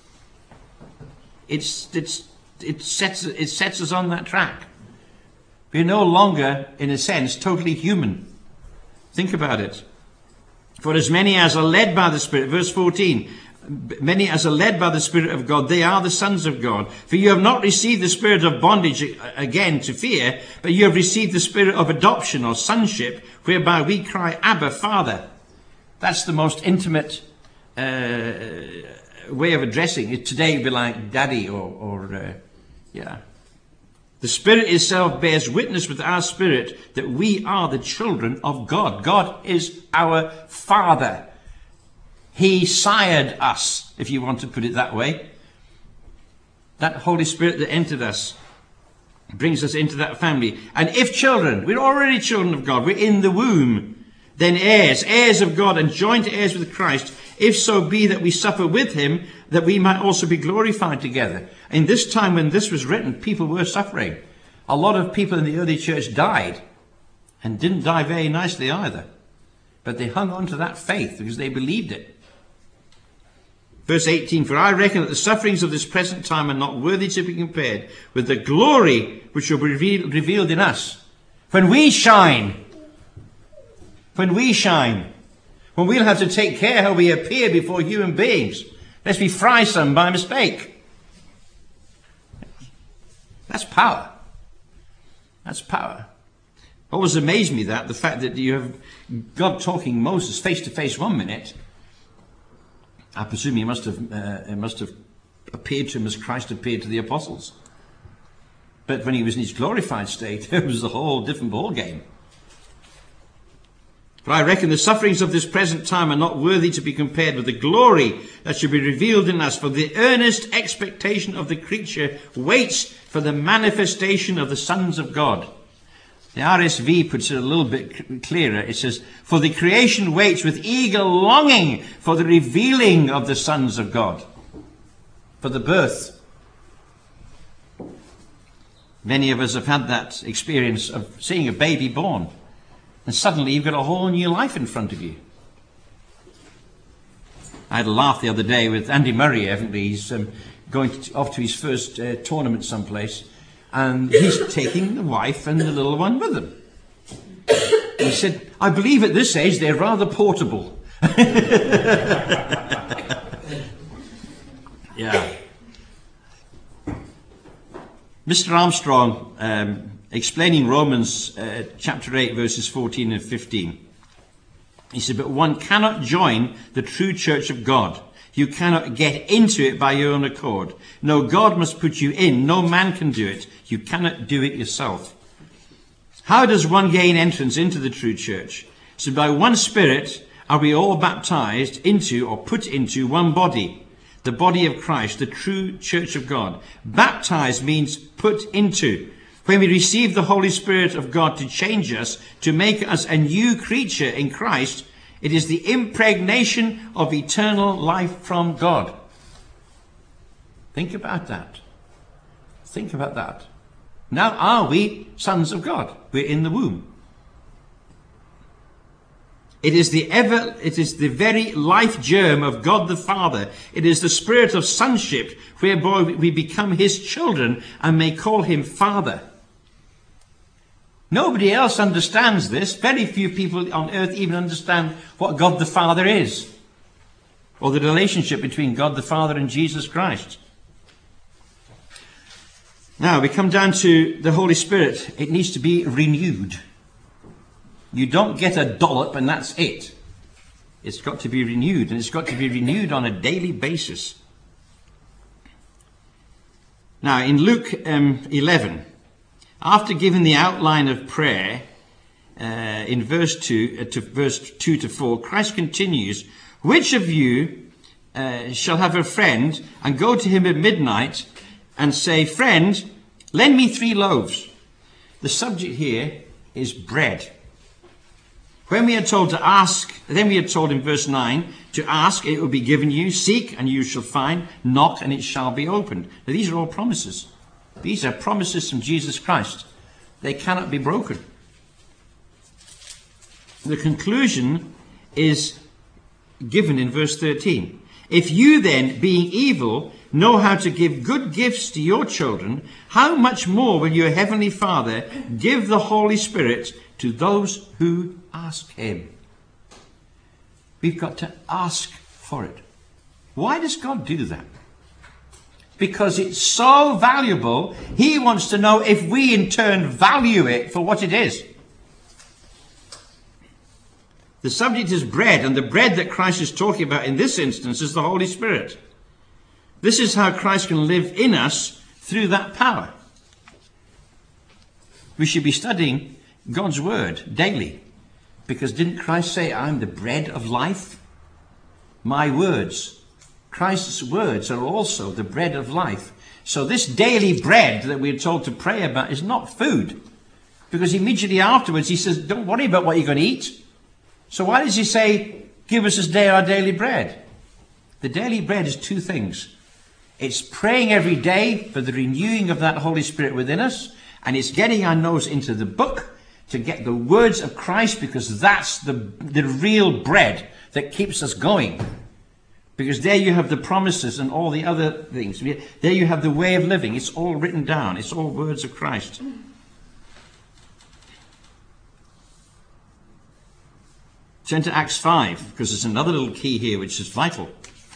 It's, it's, it sets, it sets us on that track. We're no longer, in a sense, totally human. Think about it. For as many as are led by the Spirit, verse fourteen, many as are led by the Spirit of God, they are the sons of God. For you have not received the spirit of bondage again to fear, but you have received the spirit of adoption or sonship, whereby we cry, Abba, Father. That's the most intimate uh, way of addressing it. Today would be like daddy or, or uh, yeah. The Spirit itself bears witness with our spirit that we are the children of God. God is our Father. He sired us, if you want to put it that way. That Holy Spirit that entered us brings us into that family. And if children, we're already children of God, we're in the womb, then heirs, heirs of God and joint heirs with Christ, if so be that we suffer with him, that we might also be glorified together. In this time when this was written, people were suffering. A lot of people in the early church died, and didn't die very nicely either. But they hung on to that faith because they believed it. Verse eighteen, for I reckon that the sufferings of this present time are not worthy to be compared with the glory which will be revealed, revealed in us. When we shine, when we shine, when we'll have to take care how we appear before human beings, lest we fry some by mistake. That's power. That's power. Always amazed me that, the fact that you have God talking Moses face to face one minute. I presume he must have, uh, it must have appeared to him as Christ appeared to the apostles. But when he was in his glorified state, it was a whole different ball game. For I reckon the sufferings of this present time are not worthy to be compared with the glory that should be revealed in us. For the earnest expectation of the creature waits for the manifestation of the sons of God. The R S V puts it a little bit clearer. It says, "For the creation waits with eager longing for the revealing of the sons of God." For the birth. Many of us have had that experience of seeing a baby born, and suddenly you've got a whole new life in front of you. I had a laugh the other day with Andy Murray, evidently. He's um, going to, off to his first uh, tournament someplace, and he's taking the wife and the little one with him. He said, "I believe at this age they're rather portable." Yeah. Mister Armstrong, um, explaining Romans uh, chapter eight, verses fourteen and fifteen. He said, "But one cannot join the true church of God. You cannot get into it by your own accord. No, God must put you in. No man can do it. You cannot do it yourself." How does one gain entrance into the true church? So by one Spirit are we all baptized into or put into one body, the body of Christ, the true church of God. Baptized means put into. When we receive the Holy Spirit of God to change us, to make us a new creature in Christ, it is the impregnation of eternal life from God. Think about that. Think about that. Now are we sons of God? We're in the womb. It is the ever, it is the very life germ of God the Father. It is the spirit of sonship whereby we become his children and may call him Father. Nobody else understands this. Very few people on earth even understand what God the Father is, or the relationship between God the Father and Jesus Christ. Now we come down to the Holy Spirit. It needs to be renewed. You don't get a dollop and that's it. It's got to be renewed, and it's got to be renewed on a daily basis. Now in Luke um, eleven, after giving the outline of prayer uh, in verse two uh, to verse two to four, Christ continues, "Which of you uh, shall have a friend and go to him at midnight and say, 'Friend, lend me three loaves'?" The subject here is bread. When we are told to ask, then we are told in verse nine, to ask, it will be given you, seek, and you shall find, knock, and it shall be opened. Now, these are all promises. These are promises from Jesus Christ. They cannot be broken. The conclusion is given in verse thirteen. "If you then, being evil, know how to give good gifts to your children, how much more will your heavenly Father give the Holy Spirit to those who ask him?" We've got to ask for it. Why does God do that? Because it's so valuable. He wants to know if we in turn value it for what it is. The subject is bread, and the bread that Christ is talking about in this instance is the Holy Spirit. This is how Christ can live in us through that power. We should be studying God's word daily, because didn't Christ say, "I'm the bread of life"? My words, Christ's words, are also the bread of life. So this daily bread that we're told to pray about is not food, because immediately afterwards he says, don't worry about what you're going to eat. So why does he say, "Give us this day our daily bread"? The daily bread is two things. It's praying every day for the renewing of that Holy Spirit within us, and it's getting our nose into the book to get the words of Christ, because that's the, the real bread that keeps us going. Because there you have the promises and all the other things. There you have the way of living. It's all written down. It's all words of Christ. Turn to Acts five, because there's another little key here which is vital.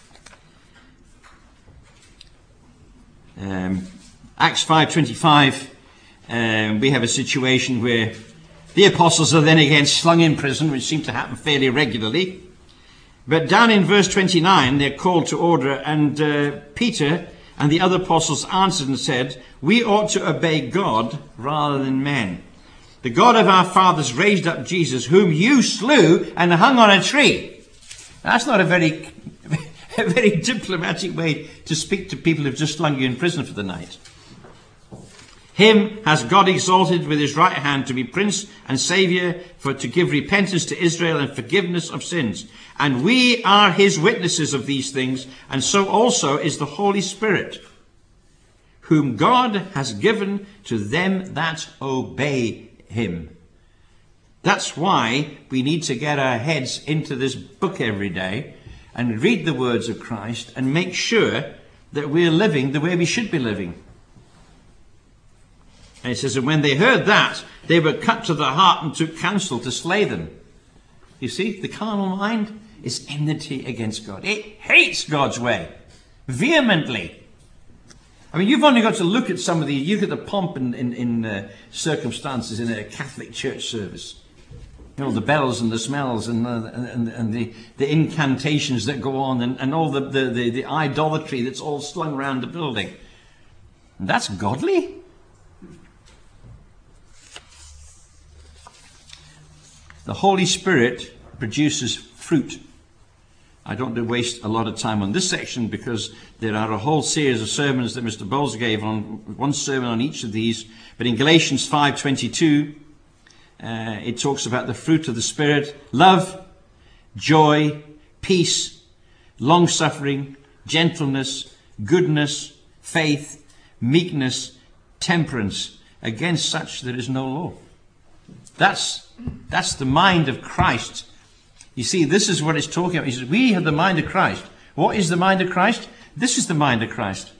Um, Acts five twenty-five, um, we have a situation where the apostles are then again slung in prison, which seemed to happen fairly regularly. But down in verse twenty-nine, they're called to order, and uh, Peter and the other apostles answered and said, "We ought to obey God rather than men. The God of our fathers raised up Jesus, whom you slew and hung on a tree." That's not a very, a very diplomatic way to speak to people who've just slung you in prison for the night. Him has God exalted with his right hand to be Prince and Saviour, for to give repentance to Israel and forgiveness of sins. And we are his witnesses of these things, and so also is the Holy Spirit, whom God has given to them that obey him. That's why we need to get our heads into this book every day and read the words of Christ and make sure that we're living the way we should be living. And it says, and when they heard that, they were cut to the heart and took counsel to slay them. You see, the carnal mind is enmity against God. It hates God's way vehemently. I mean, you've only got to look at some of the, you look at the pomp and in, in, in uh, circumstances in a Catholic church service. You know, the bells and the smells and, uh, and, and the, the incantations that go on, and, and all the, the, the, the idolatry that's all slung around the building. And that's godly? The Holy Spirit produces fruit. I don't want to waste a lot of time on this section because there are a whole series of sermons that Mister Bowles gave on, one sermon on each of these. But in Galatians five twenty-two, uh, it talks about the fruit of the Spirit: love, joy, peace, long-suffering, gentleness, goodness, faith, meekness, temperance. Against such there is no law. That's, that's the mind of Christ. You see, this is what it's talking about. He says, we have the mind of Christ. What is the mind of Christ? This is the mind of Christ.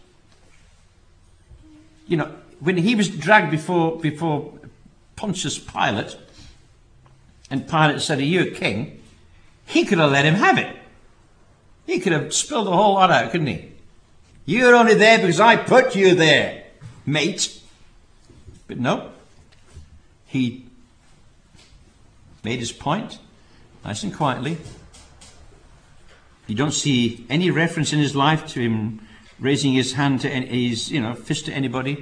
You know, when he was dragged before, before Pontius Pilate, and Pilate said, are you a king? He could have let him have it. He could have spilled the whole lot out, couldn't he? You're only there because I put you there, mate. But no. He made his point nice and quietly. You don't see any reference in his life to him raising his hand to any, his, you know, fist to anybody.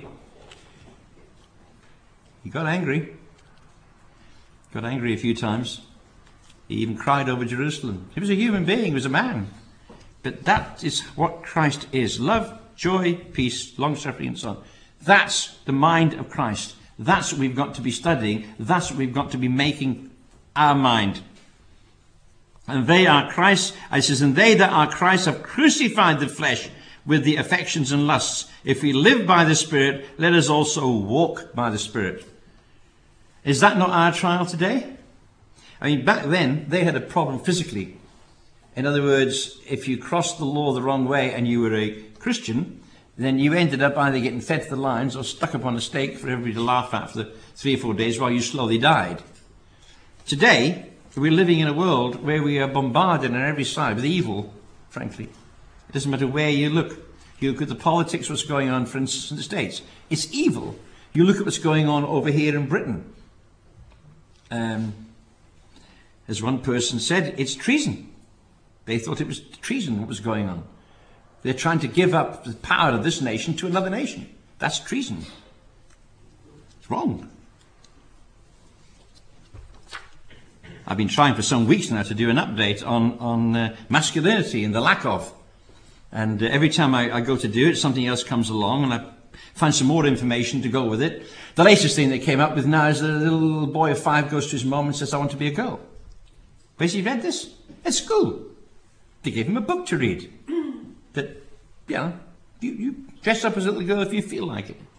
He got angry. Got angry a few times. He even cried over Jerusalem. He was a human being. He was a man. But that is what Christ is. Love, joy, peace, long-suffering, and so on. That's the mind of Christ. That's what we've got to be studying. That's what we've got to be making our mind. And they are Christ, it says, and they that are Christ have crucified the flesh with the affections and lusts. If we live by the Spirit, let us also walk by the Spirit. Is that not our trial today? I mean, back then, they had a problem physically. In other words, if you crossed the law the wrong way and you were a Christian, then you ended up either getting fed to the lions or stuck up on a stake for everybody to laugh at for the three or four days while you slowly died. Today, we're living in a world where we are bombarded on every side with evil, frankly. It doesn't matter where you look. You look at the politics, what's going on, for instance, in the States. It's evil. You look at what's going on over here in Britain. Um, as one person said, it's treason. They thought it was treason what was going on. They're trying to give up the power of this nation to another nation. That's treason. It's wrong. I've been trying for some weeks now to do an update on, on uh, masculinity and the lack of. And uh, every time I, I go to do it, something else comes along and I find some more information to go with it. The latest thing that came up with now is a little boy of five goes to his mom and says, I want to be a girl. Where's he read this? At school. They gave him a book to read. That, you know, you, you dress up as a little girl if you feel like it.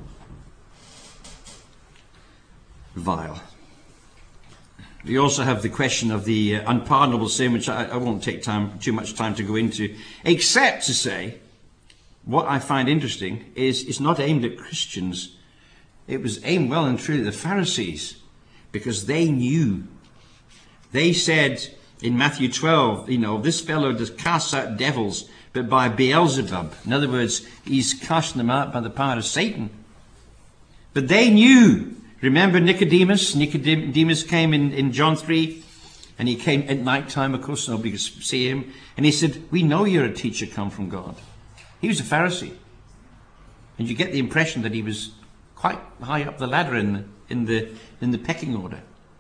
Vile. We also have the question of the uh, unpardonable sin, which I, I won't take time, too much time to go into, except to say, what I find interesting is it's not aimed at Christians. It was aimed well and truly at the Pharisees, because they knew. They said in Matthew twelve, you know, this fellow does cast out devils, but by Beelzebub. In other words, he's casting them out by the power of Satan. But they knew. Remember Nicodemus? Nicodemus came in, in John three, and he came at night time, of course, nobody could see him. And he said, we know you're a teacher come from God. He was a Pharisee. And you get the impression that he was quite high up the ladder in the, in the, in the pecking order.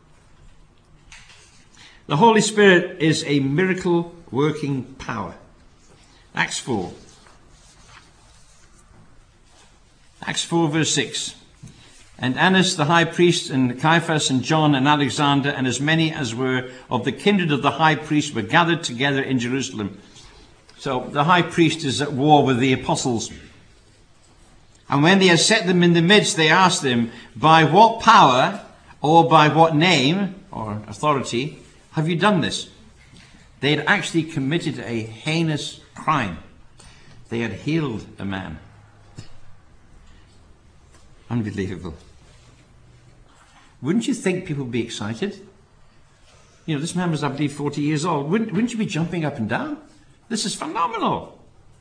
The Holy Spirit is a miracle working power. Acts four. Acts four verse six. And Annas the high priest, and Caiaphas, and John, and Alexander, and as many as were of the kindred of the high priest were gathered together in Jerusalem. So the high priest is at war with the apostles. And when they had set them in the midst, they asked them, by what power or by what name or authority have you done this? They had actually committed a heinous crime. They had healed a man. Unbelievable. Wouldn't you think people would be excited? You know, this man was, I believe, forty years old. Wouldn't, wouldn't you be jumping up and down? This is phenomenal.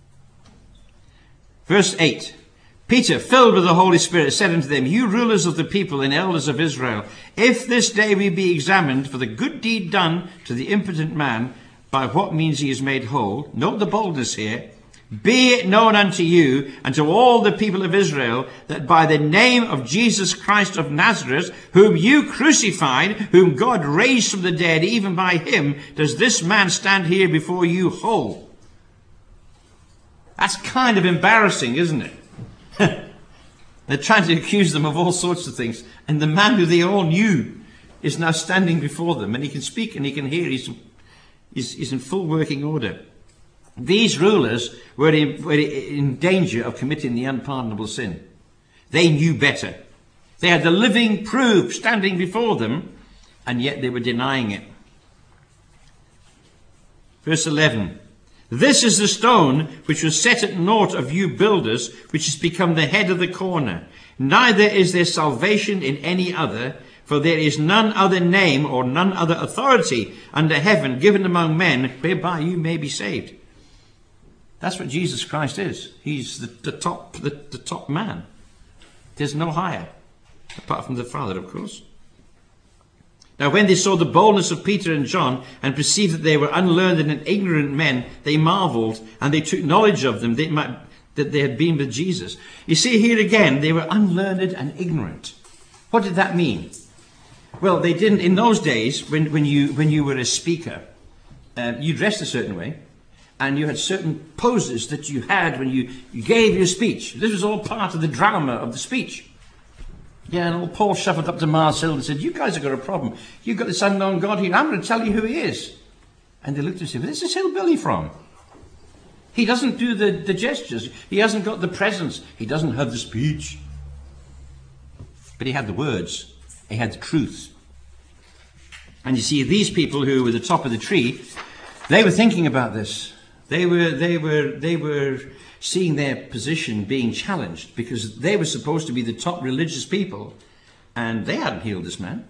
Verse eight. Peter, filled with the Holy Spirit, said unto them, you rulers of the people and elders of Israel, if this day we be examined for the good deed done to the impotent man, by what means he is made whole, note the boldness here, be it known unto you and to all the people of Israel that by the name of Jesus Christ of Nazareth, whom you crucified, whom God raised from the dead, even by him, does this man stand here before you whole. That's kind of embarrassing, isn't it? They're trying to accuse them of all sorts of things. And the man who they all knew is now standing before them. And he can speak and he can hear. He's, he's, he's in full working order. These rulers were in, were in danger of committing the unpardonable sin. They knew better. They had the living proof standing before them, and yet they were denying it. Verse eleven. This is the stone which was set at naught of you builders, which has become the head of the corner. Neither is there salvation in any other, for there is none other name or none other authority under heaven given among men whereby you may be saved. That's what Jesus Christ is. He's the, the top, the, the top man. There's no higher, apart from the Father, of course. Now when they saw the boldness of Peter and John, and perceived that they were unlearned and ignorant men, they marveled, and they took knowledge of them, they might, that they had been with Jesus. You see here again, they were unlearned and ignorant. What did that mean? Well, they didn't, in those days, when, when, you, when you were a speaker, uh, you dressed a certain way, and you had certain poses that you had when you, you gave your speech. This was all part of the drama of the speech. Yeah, and old Paul shuffled up to Mars Hill and said, you guys have got a problem. You've got this unknown God here. I'm going to tell you who he is. And they looked at him and said, where's this hillbilly from? He doesn't do the, the gestures. He hasn't got the presence. He doesn't have the speech. But he had the words. He had the truth. And you see, these people who were the top of the tree, they were thinking about this. They were, they were, they were seeing their position being challenged, because they were supposed to be the top religious people, and they hadn't healed this man.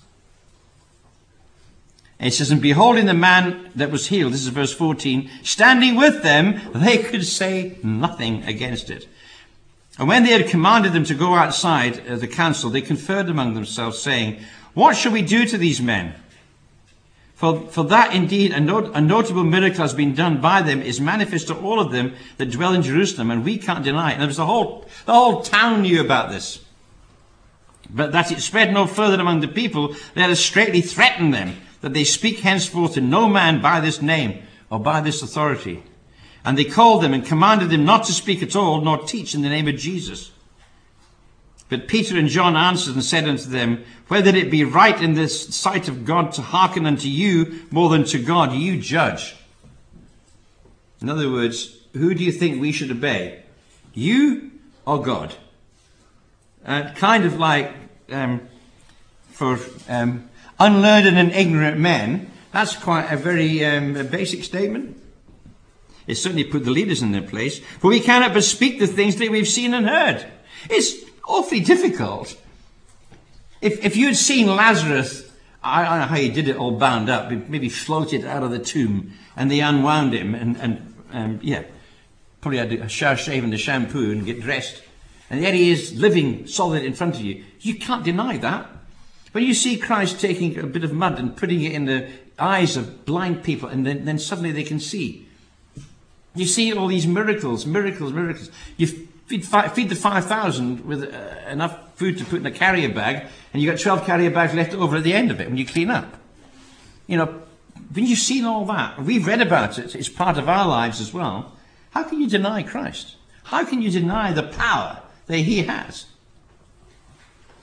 And it says, and beholding the man that was healed, this is verse fourteen, standing with them, they could say nothing against it. And when they had commanded them to go outside of the council, they conferred among themselves, saying, what shall we do to these men? For, for that indeed a, not, a notable miracle has been done by them, is manifest to all of them that dwell in Jerusalem, and we can't deny it. And there was the whole, the whole town knew about this. But that it spread no further among the people, let us straightly threaten them, that they speak henceforth to no man by this name, or by this authority. And they called them and commanded them not to speak at all, nor teach in the name of Jesus. But Peter and John answered and said unto them, whether it be right in the sight of God to hearken unto you more than to God, you judge. In other words, who do you think we should obey? You or God? Uh, kind of like um, for um, unlearned and ignorant men, that's quite a very um, a basic statement. It certainly put the leaders in their place. For we cannot but speak the things that we've seen and heard. It's awfully difficult. If, if you had seen Lazarus, I don't know how he did it all bound up, maybe floated out of the tomb, and they unwound him, and, and um, yeah, probably had a shower, shave and a shampoo and get dressed. And yet he is living solid in front of you. You can't deny that. When you see Christ taking a bit of mud and putting it in the eyes of blind people, and then, then suddenly they can see. You see all these miracles, miracles, miracles. You feed, feed the five thousand with uh, enough food to put in a carrier bag, and you've got twelve carrier bags left over at the end of it when you clean up. You know, when you've seen all that, we've read about it, it's part of our lives as well. How can you deny Christ? How can you deny the power that he has?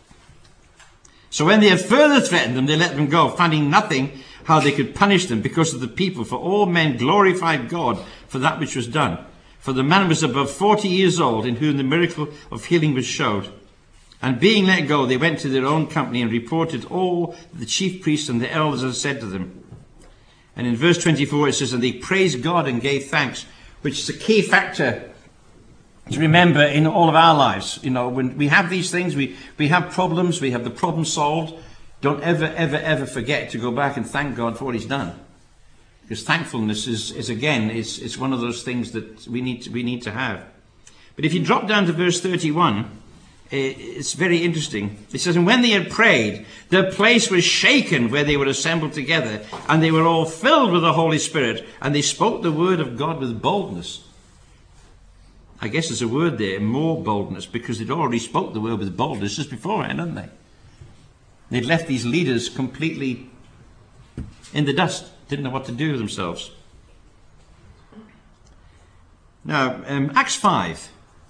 So when they had further threatened them, they let them go, finding nothing how they could punish them because of the people. For all men glorified God for that which was done. For the man was above forty years old, in whom the miracle of healing was showed. And being let go, they went to their own company and reported all the chief priests and the elders had said to them. And in verse twenty-four it says, and they praised God and gave thanks, which is a key factor to remember in all of our lives. You know, when we have these things, we, we have problems, we have the problem solved. Don't ever, ever, ever forget to go back and thank God for what he's done. Because thankfulness is, is again, is, is one of those things that we need to, we need to have. But if you drop down to verse thirty-one, it's very interesting. It says, and when they had prayed, the place was shaken where they were assembled together, and they were all filled with the Holy Spirit, and they spoke the word of God with boldness. I guess there's a word there, more boldness, because they'd already spoke the word with boldness just beforehand, hadn't they? They'd left these leaders completely in the dust, didn't know what to do with themselves. Now, um, Acts five.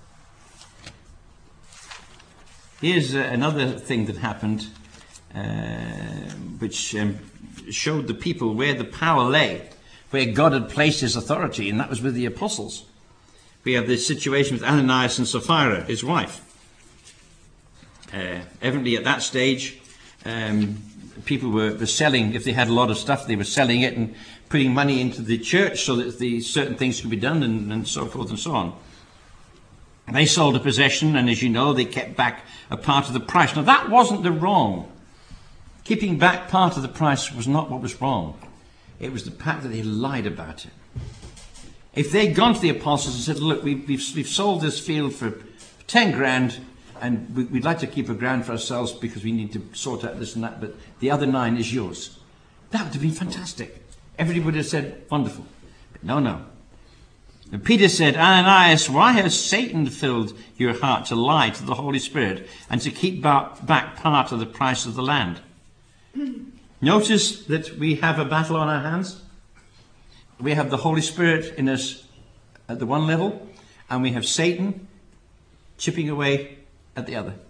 Here's uh, another thing that happened, uh, which um, showed the people where the power lay, where God had placed his authority, and that was with the apostles. We have this situation with Ananias and Sapphira, his wife. Uh, evidently at that stage, um, people were, were selling, if they had a lot of stuff, they were selling it and putting money into the church so that the certain things could be done, and, and so forth and so on. They sold a possession, and as you know, they kept back a part of the price. Now that wasn't the wrong. Keeping back part of the price was not what was wrong. It was the fact that they lied about it. If they'd gone to the apostles and said, look, we've, we've, we've sold this field for ten grand, and we, we'd like to keep a grand for ourselves because we need to sort out this and that, but the other nine is yours. That would have been fantastic. Everybody would have said, wonderful. But no, no. And Peter said, Ananias, why has Satan filled your heart to lie to the Holy Spirit and to keep back part of the price of the land? Notice that we have a battle on our hands. We have the Holy Spirit in us at the one level, and we have Satan chipping away at the other.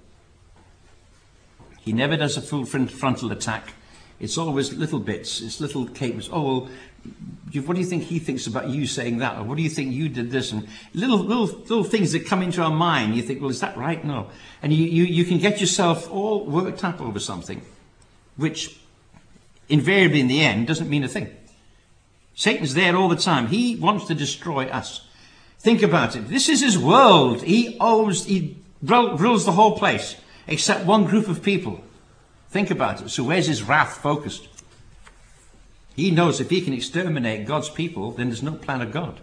He never does a full frontal attack. It's always little bits. It's little capers. Oh, well, what do you think he thinks about you saying that? Or what do you think you did this? And little little little things that come into our mind. You think, well, is that right? No. And you, you, you can get yourself all worked up over something, which invariably in the end doesn't mean a thing. Satan's there all the time. He wants to destroy us. Think about it. This is his world. He owns, he rules the whole place, except one group of people. Think about it. So where's his wrath focused? He knows if he can exterminate God's people, then there's no plan of God.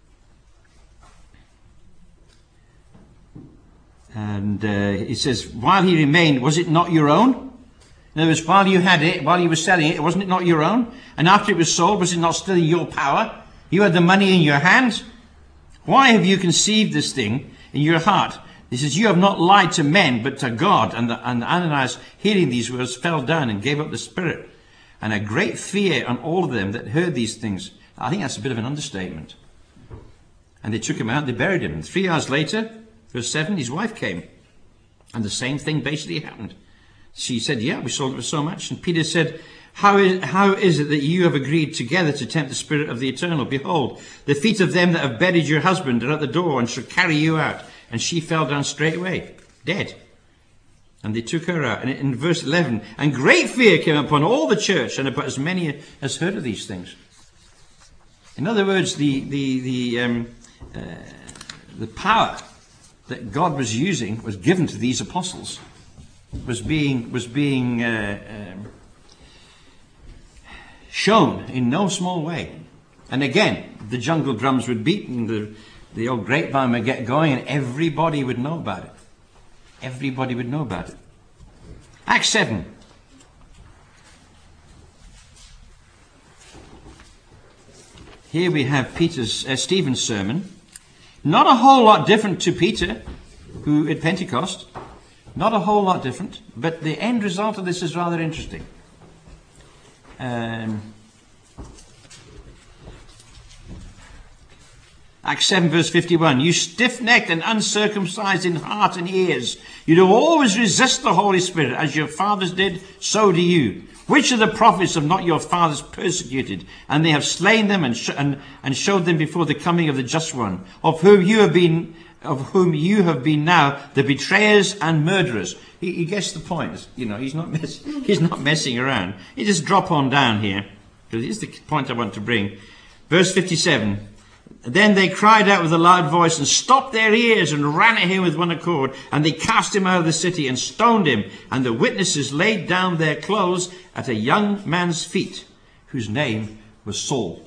And uh, he says, while he remained, was it not your own? In other words, while you had it, while you were selling it, wasn't it not your own? And after it was sold, was it not still in your power? You had the money in your hands. Why have you conceived this thing in your heart? He says, you have not lied to men, but to God. And, the, and Ananias, hearing these words, fell down and gave up the spirit. And a great fear on all of them that heard these things. I think that's a bit of an understatement. And they took him out, they buried him. And three hours later, verse seven, his wife came. And the same thing basically happened. She said, yeah, we sold it for so much. And Peter said, how is, how is it that you have agreed together to tempt the Spirit of the Eternal? Behold, the feet of them that have buried your husband are at the door and shall carry you out. And she fell down straightway, dead. And they took her out. And in verse eleven, and great fear came upon all the church and about as many as heard of these things. In other words, the the the um, uh, the power that God was using was given to these apostles. Was being was being uh, um, shown in no small way. And again, the jungle drums would beat and the the old grapevine would get going, and everybody would know about it. Everybody would know about it. Acts seven. Here we have Peter's uh, Stephen's sermon. Not a whole lot different to Peter, who at Pentecost. Not a whole lot different, but the end result of this is rather interesting. Um, Acts seven verse fifty-one. You stiff-necked and uncircumcised in heart and ears. You do always resist the Holy Spirit, as your fathers did, so do you. Which of the prophets have not your fathers persecuted? And they have slain them and, sh- and, and showed them before the coming of the just one, of whom you have been, of whom you have been now the betrayers and murderers. He, he gets the point. You know, he's not mess- he's not messing around. He just drop on down here, because it's the point I want to bring. Verse fifty-seven. Then they cried out with a loud voice and stopped their ears and ran at him with one accord. And they cast him out of the city and stoned him. And the witnesses laid down their clothes at a young man's feet, whose name was Saul.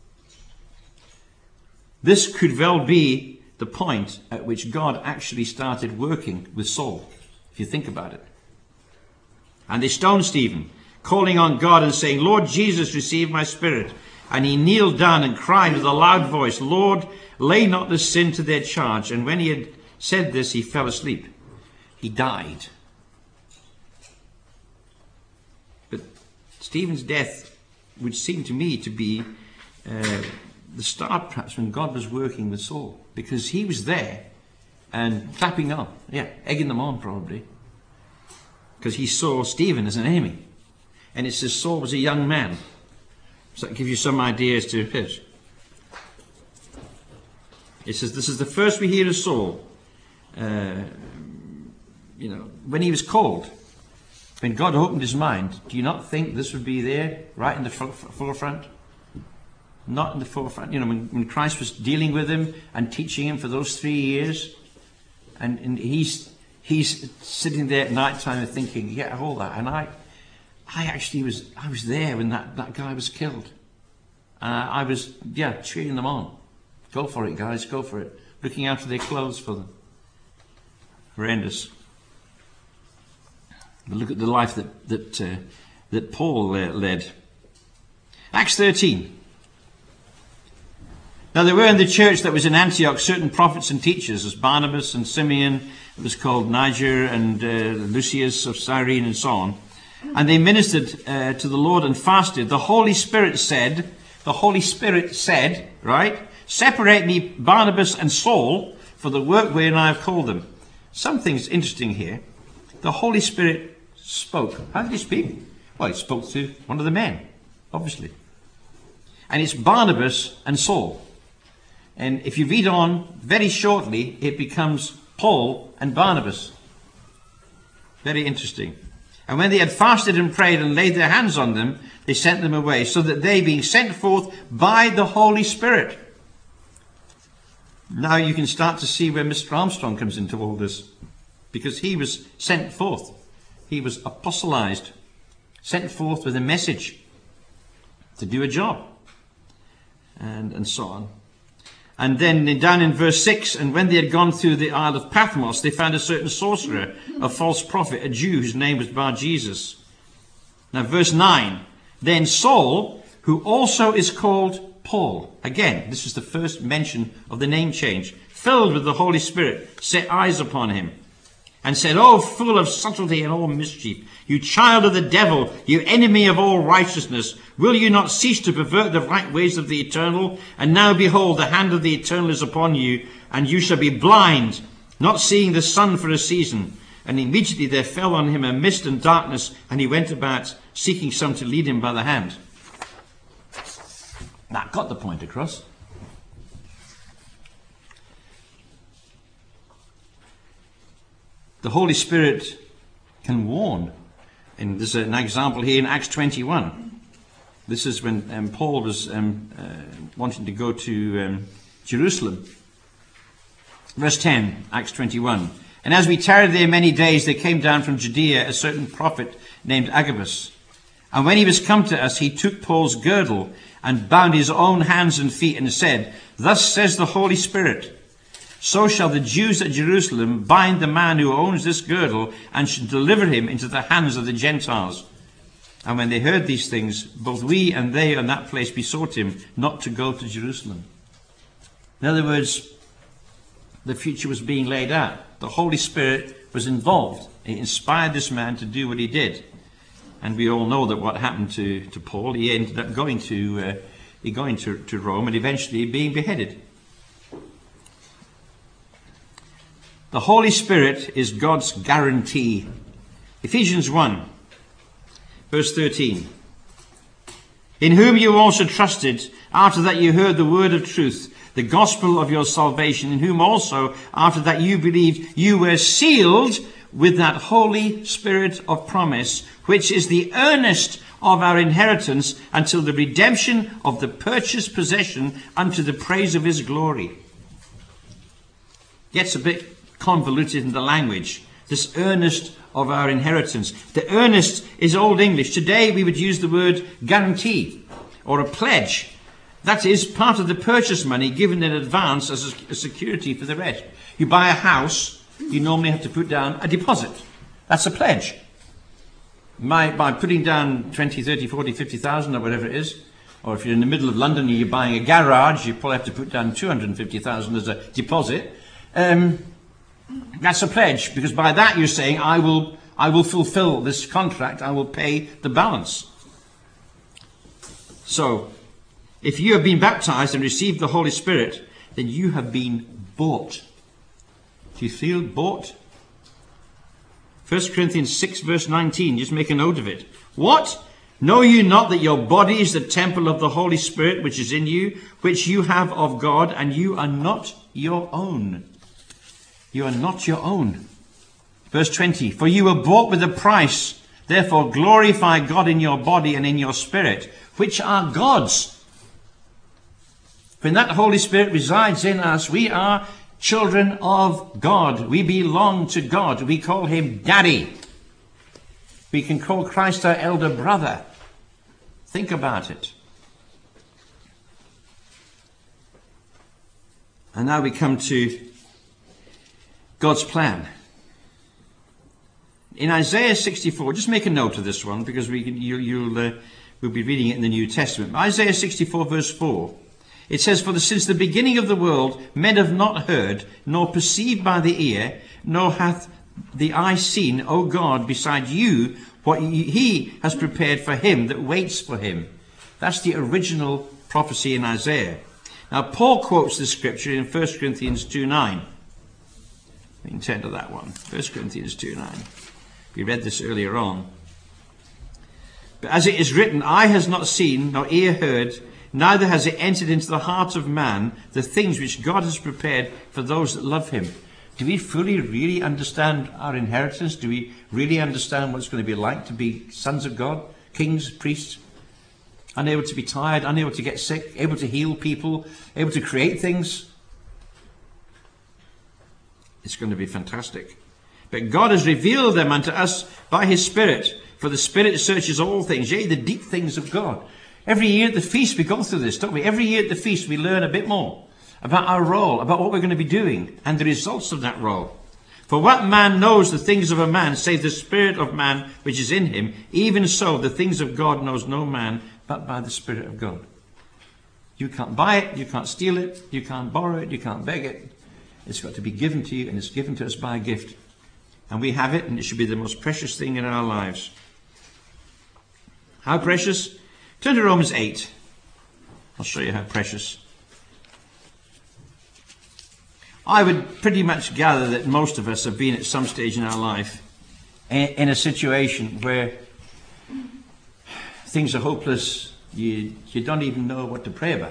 This could well be the point at which God actually started working with Saul, if you think about it. And they stoned Stephen, calling on God and saying, Lord Jesus, receive my spirit. And he kneeled down and cried with a loud voice, Lord, lay not this sin to their charge. And when he had said this, he fell asleep. He died. But Stephen's death would seem to me to be uh, the start, perhaps, when God was working with Saul. Because he was there and clapping up, yeah, egging them on probably. Because he saw Stephen as an enemy. And it says Saul was a young man. So that gives you some ideas to it. It says, this is the first we hear of Saul. Uh, you know, when he was called, when God opened his mind, do you not think this would be there, right in the forefront? Not in the forefront. You know, when, when Christ was dealing with him and teaching him for those three years, and, and he's he's sitting there at night time and thinking, yeah, all that, and I. I actually was, I was there when that, that guy was killed. Uh, I was, yeah, cheering them on. Go for it, guys, go for it. Looking after their clothes for them. Horrendous. But look at the life that, that, uh, that Paul uh, led. Acts thirteen. Now there were in the church that was in Antioch certain prophets and teachers, as Barnabas and Simeon, it was called Niger, and uh, Lucius of Cyrene, and so on. And they ministered uh, to the Lord and fasted. The Holy Spirit said, the Holy Spirit said, right, separate me Barnabas and Saul for the work wherein I have called them. Something's interesting here. The Holy Spirit spoke. How did he speak? Well, he spoke to one of the men, obviously. And it's Barnabas and Saul. And if you read on, very shortly, it becomes Paul and Barnabas. Very interesting. And when they had fasted and prayed and laid their hands on them, they sent them away, so that they, being sent forth by the Holy Spirit. Now you can start to see where Mister Armstrong comes into all this. Because he was sent forth. He was apostolized. Sent forth with a message. To do a job. And, and so on. And then down in verse six, and when they had gone through the Isle of Patmos, they found a certain sorcerer, a false prophet, a Jew, whose name was Bar-Jesus. Now verse nine, then Saul, who also is called Paul. Again, this is the first mention of the name change. Filled with the Holy Spirit, set eyes upon him, and said, O full of subtlety and all mischief, you child of the devil, you enemy of all righteousness, will you not cease to pervert the right ways of the Eternal? And now behold, the hand of the Eternal is upon you, and you shall be blind, not seeing the sun for a season. And immediately there fell on him a mist and darkness, and he went about seeking some to lead him by the hand. That got the point across. The Holy Spirit can warn. And there's an example here in Acts twenty-one. This is when um, Paul was um, uh, wanting to go to um, Jerusalem. Verse ten, Acts twenty-one. And as we tarried there many days, there came down from Judea a certain prophet named Agabus. And when he was come to us, he took Paul's girdle and bound his own hands and feet and said, Thus says the Holy Spirit, so shall the Jews at Jerusalem bind the man who owns this girdle and shall deliver him into the hands of the Gentiles. And when they heard these things, both we and they in that place besought him not to go to Jerusalem. In other words, the future was being laid out. The Holy Spirit was involved. He inspired this man to do what he did. And we all know that what happened to, to Paul, he ended up going to uh, he going to, to Rome and eventually being beheaded. The Holy Spirit is God's guarantee. Ephesians one, verse thirteen. In whom you also trusted, after that you heard the word of truth, the gospel of your salvation, in whom also, after that you believed, you were sealed with that Holy Spirit of promise, which is the earnest of our inheritance until the redemption of the purchased possession unto the praise of his glory. Gets a bit convoluted in the language. This earnest of our inheritance. The earnest is Old English. Today we would use the word guarantee or a pledge. That is part of the purchase money given in advance as a security for the rest. You buy a house, you normally have to put down a deposit. That's a pledge. My, by putting down twenty, thirty, forty, fifty thousand or whatever it is, or if you're in the middle of London and you're buying a garage, you probably have to put down two hundred fifty thousand as a deposit. Um, that's a pledge, because by that you're saying, I will, I will fulfill this contract, I will pay the balance. So, if you have been baptized and received the Holy Spirit, then you have been bought. Do you feel bought? First Corinthians six verse nineteen, just make a note of it. What? Know you not that your body is the temple of the Holy Spirit which is in you, which you have of God, and you are not your own? You are not your own. Verse twenty, for you were bought with a price, therefore glorify God in your body and in your spirit, which are God's. When that Holy Spirit resides in us, we are children of God. We belong to God. We call him Daddy. We can call Christ our elder brother. Think about it. And now we come to God's plan. In Isaiah sixty-four, just make a note of this one, because we can, you, you'll uh, we'll be reading it in the New Testament. Isaiah sixty-four verse four. It says, for the, since the beginning of the world, men have not heard, nor perceived by the ear, nor hath the eye seen, O God, beside you, what he has prepared for him that waits for him. That's the original prophecy in Isaiah. Now, Paul quotes this scripture in First Corinthians two nine. We can turn to that one. First Corinthians two nine. We read this earlier on. But as it is written, eye has not seen, nor ear heard, neither has it entered into the heart of man the things which God has prepared for those that love him. Do we fully, really understand our inheritance? Do we really understand what it's going to be like to be sons of God, kings, priests, unable to be tired, unable to get sick, able to heal people, able to create things? It's going to be fantastic. But God has revealed them unto us by his Spirit, for the Spirit searches all things, yea, the deep things of God. Every year at the feast we go through this, don't we? Every year at the feast we learn a bit more about our role, about what we're going to be doing, and the results of that role. For what man knows the things of a man, save the spirit of man which is in him? Even so, the things of God knows no man, but by the Spirit of God. You can't buy it, you can't steal it, you can't borrow it, you can't beg it. It's got to be given to you, and it's given to us by a gift. And we have it, and it should be the most precious thing in our lives. How precious? Turn to Romans eight. I'll show you how precious. I would pretty much gather that most of us have been at some stage in our life in a situation where things are hopeless. You, you don't even know what to pray about.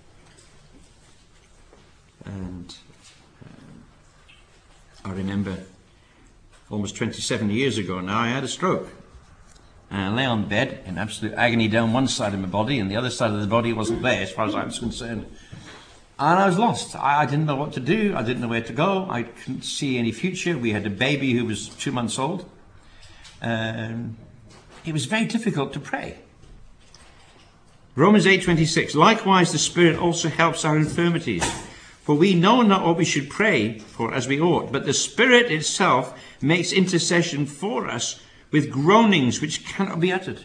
And um, I remember almost twenty-seven years ago now, I had a stroke. And I lay on bed in absolute agony down one side of my body, and the other side of the body wasn't there as far as I was concerned. And I was lost. I, I didn't know what to do. I didn't know where to go. I couldn't see any future. We had a baby who was two months old. Um, it was very difficult to pray. Romans eight twenty-six. Likewise, the Spirit also helps our infirmities. For we know not what we should pray for as we ought, but the Spirit itself makes intercession for us with groanings which cannot be uttered.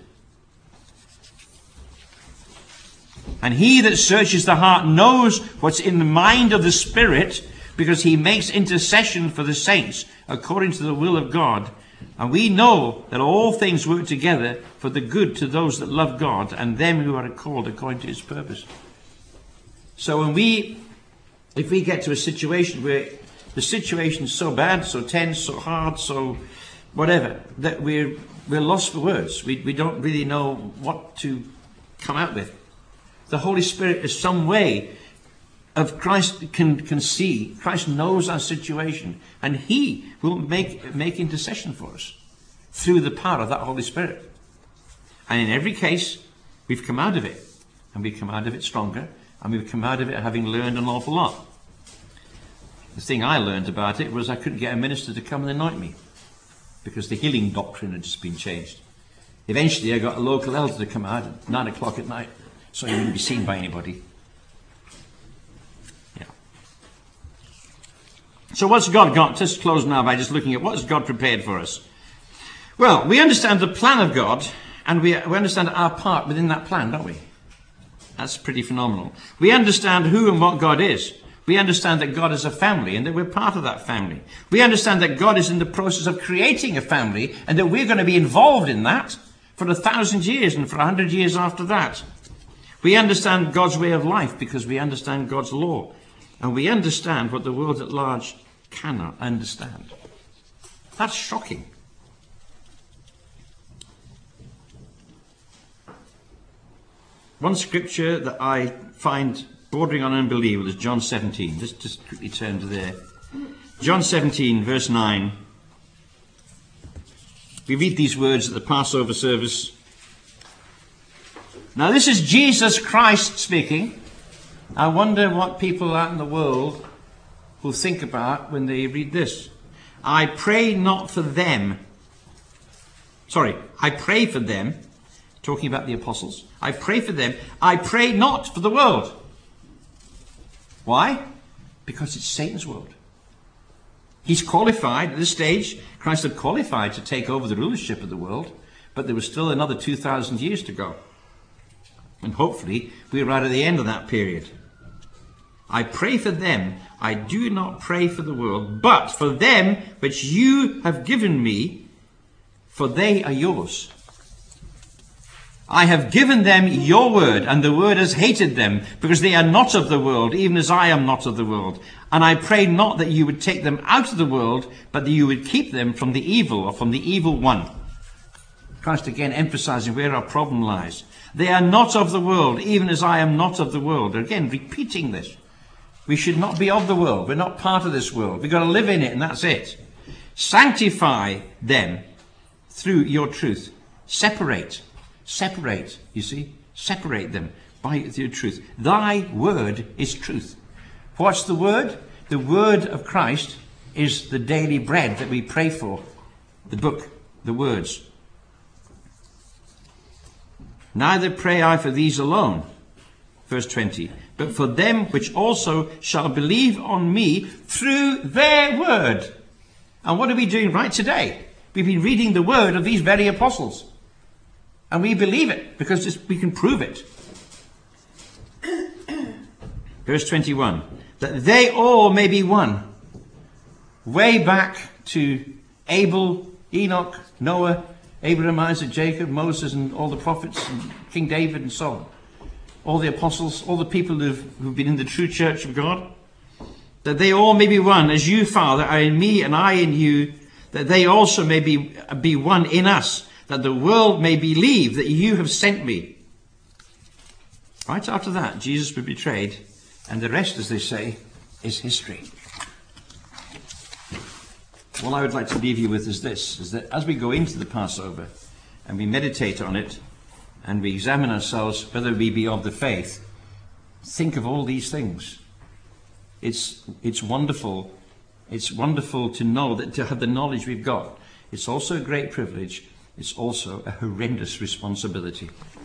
And he that searches the heart knows what's in the mind of the Spirit, because he makes intercession for the saints according to the will of God. And we know that all things work together for the good to those that love God and them who are called according to his purpose. So when we, if we get to a situation where the situation's so bad, so tense, so hard, so whatever, that we're we're lost for words. We we don't really know what to come out with. The Holy Spirit is some way of Christ can can see. Christ knows our situation, and he will make make intercession for us through the power of that Holy Spirit. And in every case, we've come out of it, and we've come out of it stronger, and we've come out of it having learned an awful lot. The thing I learned about it was I couldn't get a minister to come and anoint me, because the healing doctrine had just been changed. Eventually I got a local elder to come out at nine o'clock at night, so he wouldn't be seen by anybody. Yeah. So what's God got? Just close now by just looking at what's God prepared for us. Well, we understand the plan of God, and we, we understand our part within that plan, don't we? That's pretty phenomenal. We understand who and what God is. We understand that God is a family and that we're part of that family. We understand that God is in the process of creating a family and that we're going to be involved in that for a thousand years and for a hundred years after that. We understand God's way of life because we understand God's law. And we understand what the world at large cannot understand. That's shocking. One scripture that I find bordering on unbelievable is John seventeen. Just, just quickly turn to there. John seventeen, verse nine. We read these words at the Passover service. Now this is Jesus Christ speaking. I wonder what people out in the world will think about when they read this. I pray not for them. Sorry, I pray for them. Talking about the apostles. I pray for them. I pray not for the world. Why? Because it's Satan's world. He's qualified at this stage. Christ had qualified to take over the rulership of the world, but there was still another two thousand years to go. And hopefully we're right at the end of that period. I pray for them. I do not pray for the world, but for them which you have given me, for they are yours. I have given them your word, and the word has hated them, because they are not of the world, even as I am not of the world. And I pray not that you would take them out of the world, but that you would keep them from the evil, or from the evil one. Christ again emphasizing where our problem lies. They are not of the world, even as I am not of the world. Again, repeating this. We should not be of the world. We're not part of this world. We've got to live in it, and that's it. Sanctify them through your truth. Separate. Separate, you see, separate them by your truth. Thy word is truth. What's the word? The word of Christ is the daily bread that we pray for. The book, the words. Neither pray I for these alone, verse twenty, but for them which also shall believe on me through their word. And what are we doing right today? We've been reading the word of these very apostles. And we believe it because we can prove it. Verse twenty-one. That they all may be one. Way back to Abel, Enoch, Noah, Abraham, Isaac, Jacob, Moses, and all the prophets, and King David, and so on. All the apostles, all the people who've, who've been in the true church of God. That they all may be one, as you, Father, are in me and I in you. That they also may be, be one in us. That the world may believe that you have sent me. Right after that, Jesus was betrayed, and the rest, as they say, is history. All I would like to leave you with is this, is that as we go into the Passover, and we meditate on it, and we examine ourselves whether we be of the faith, think of all these things. It's, it's wonderful. It's wonderful to know that, to have the knowledge we've got. It's also a great privilege. It's also a horrendous responsibility.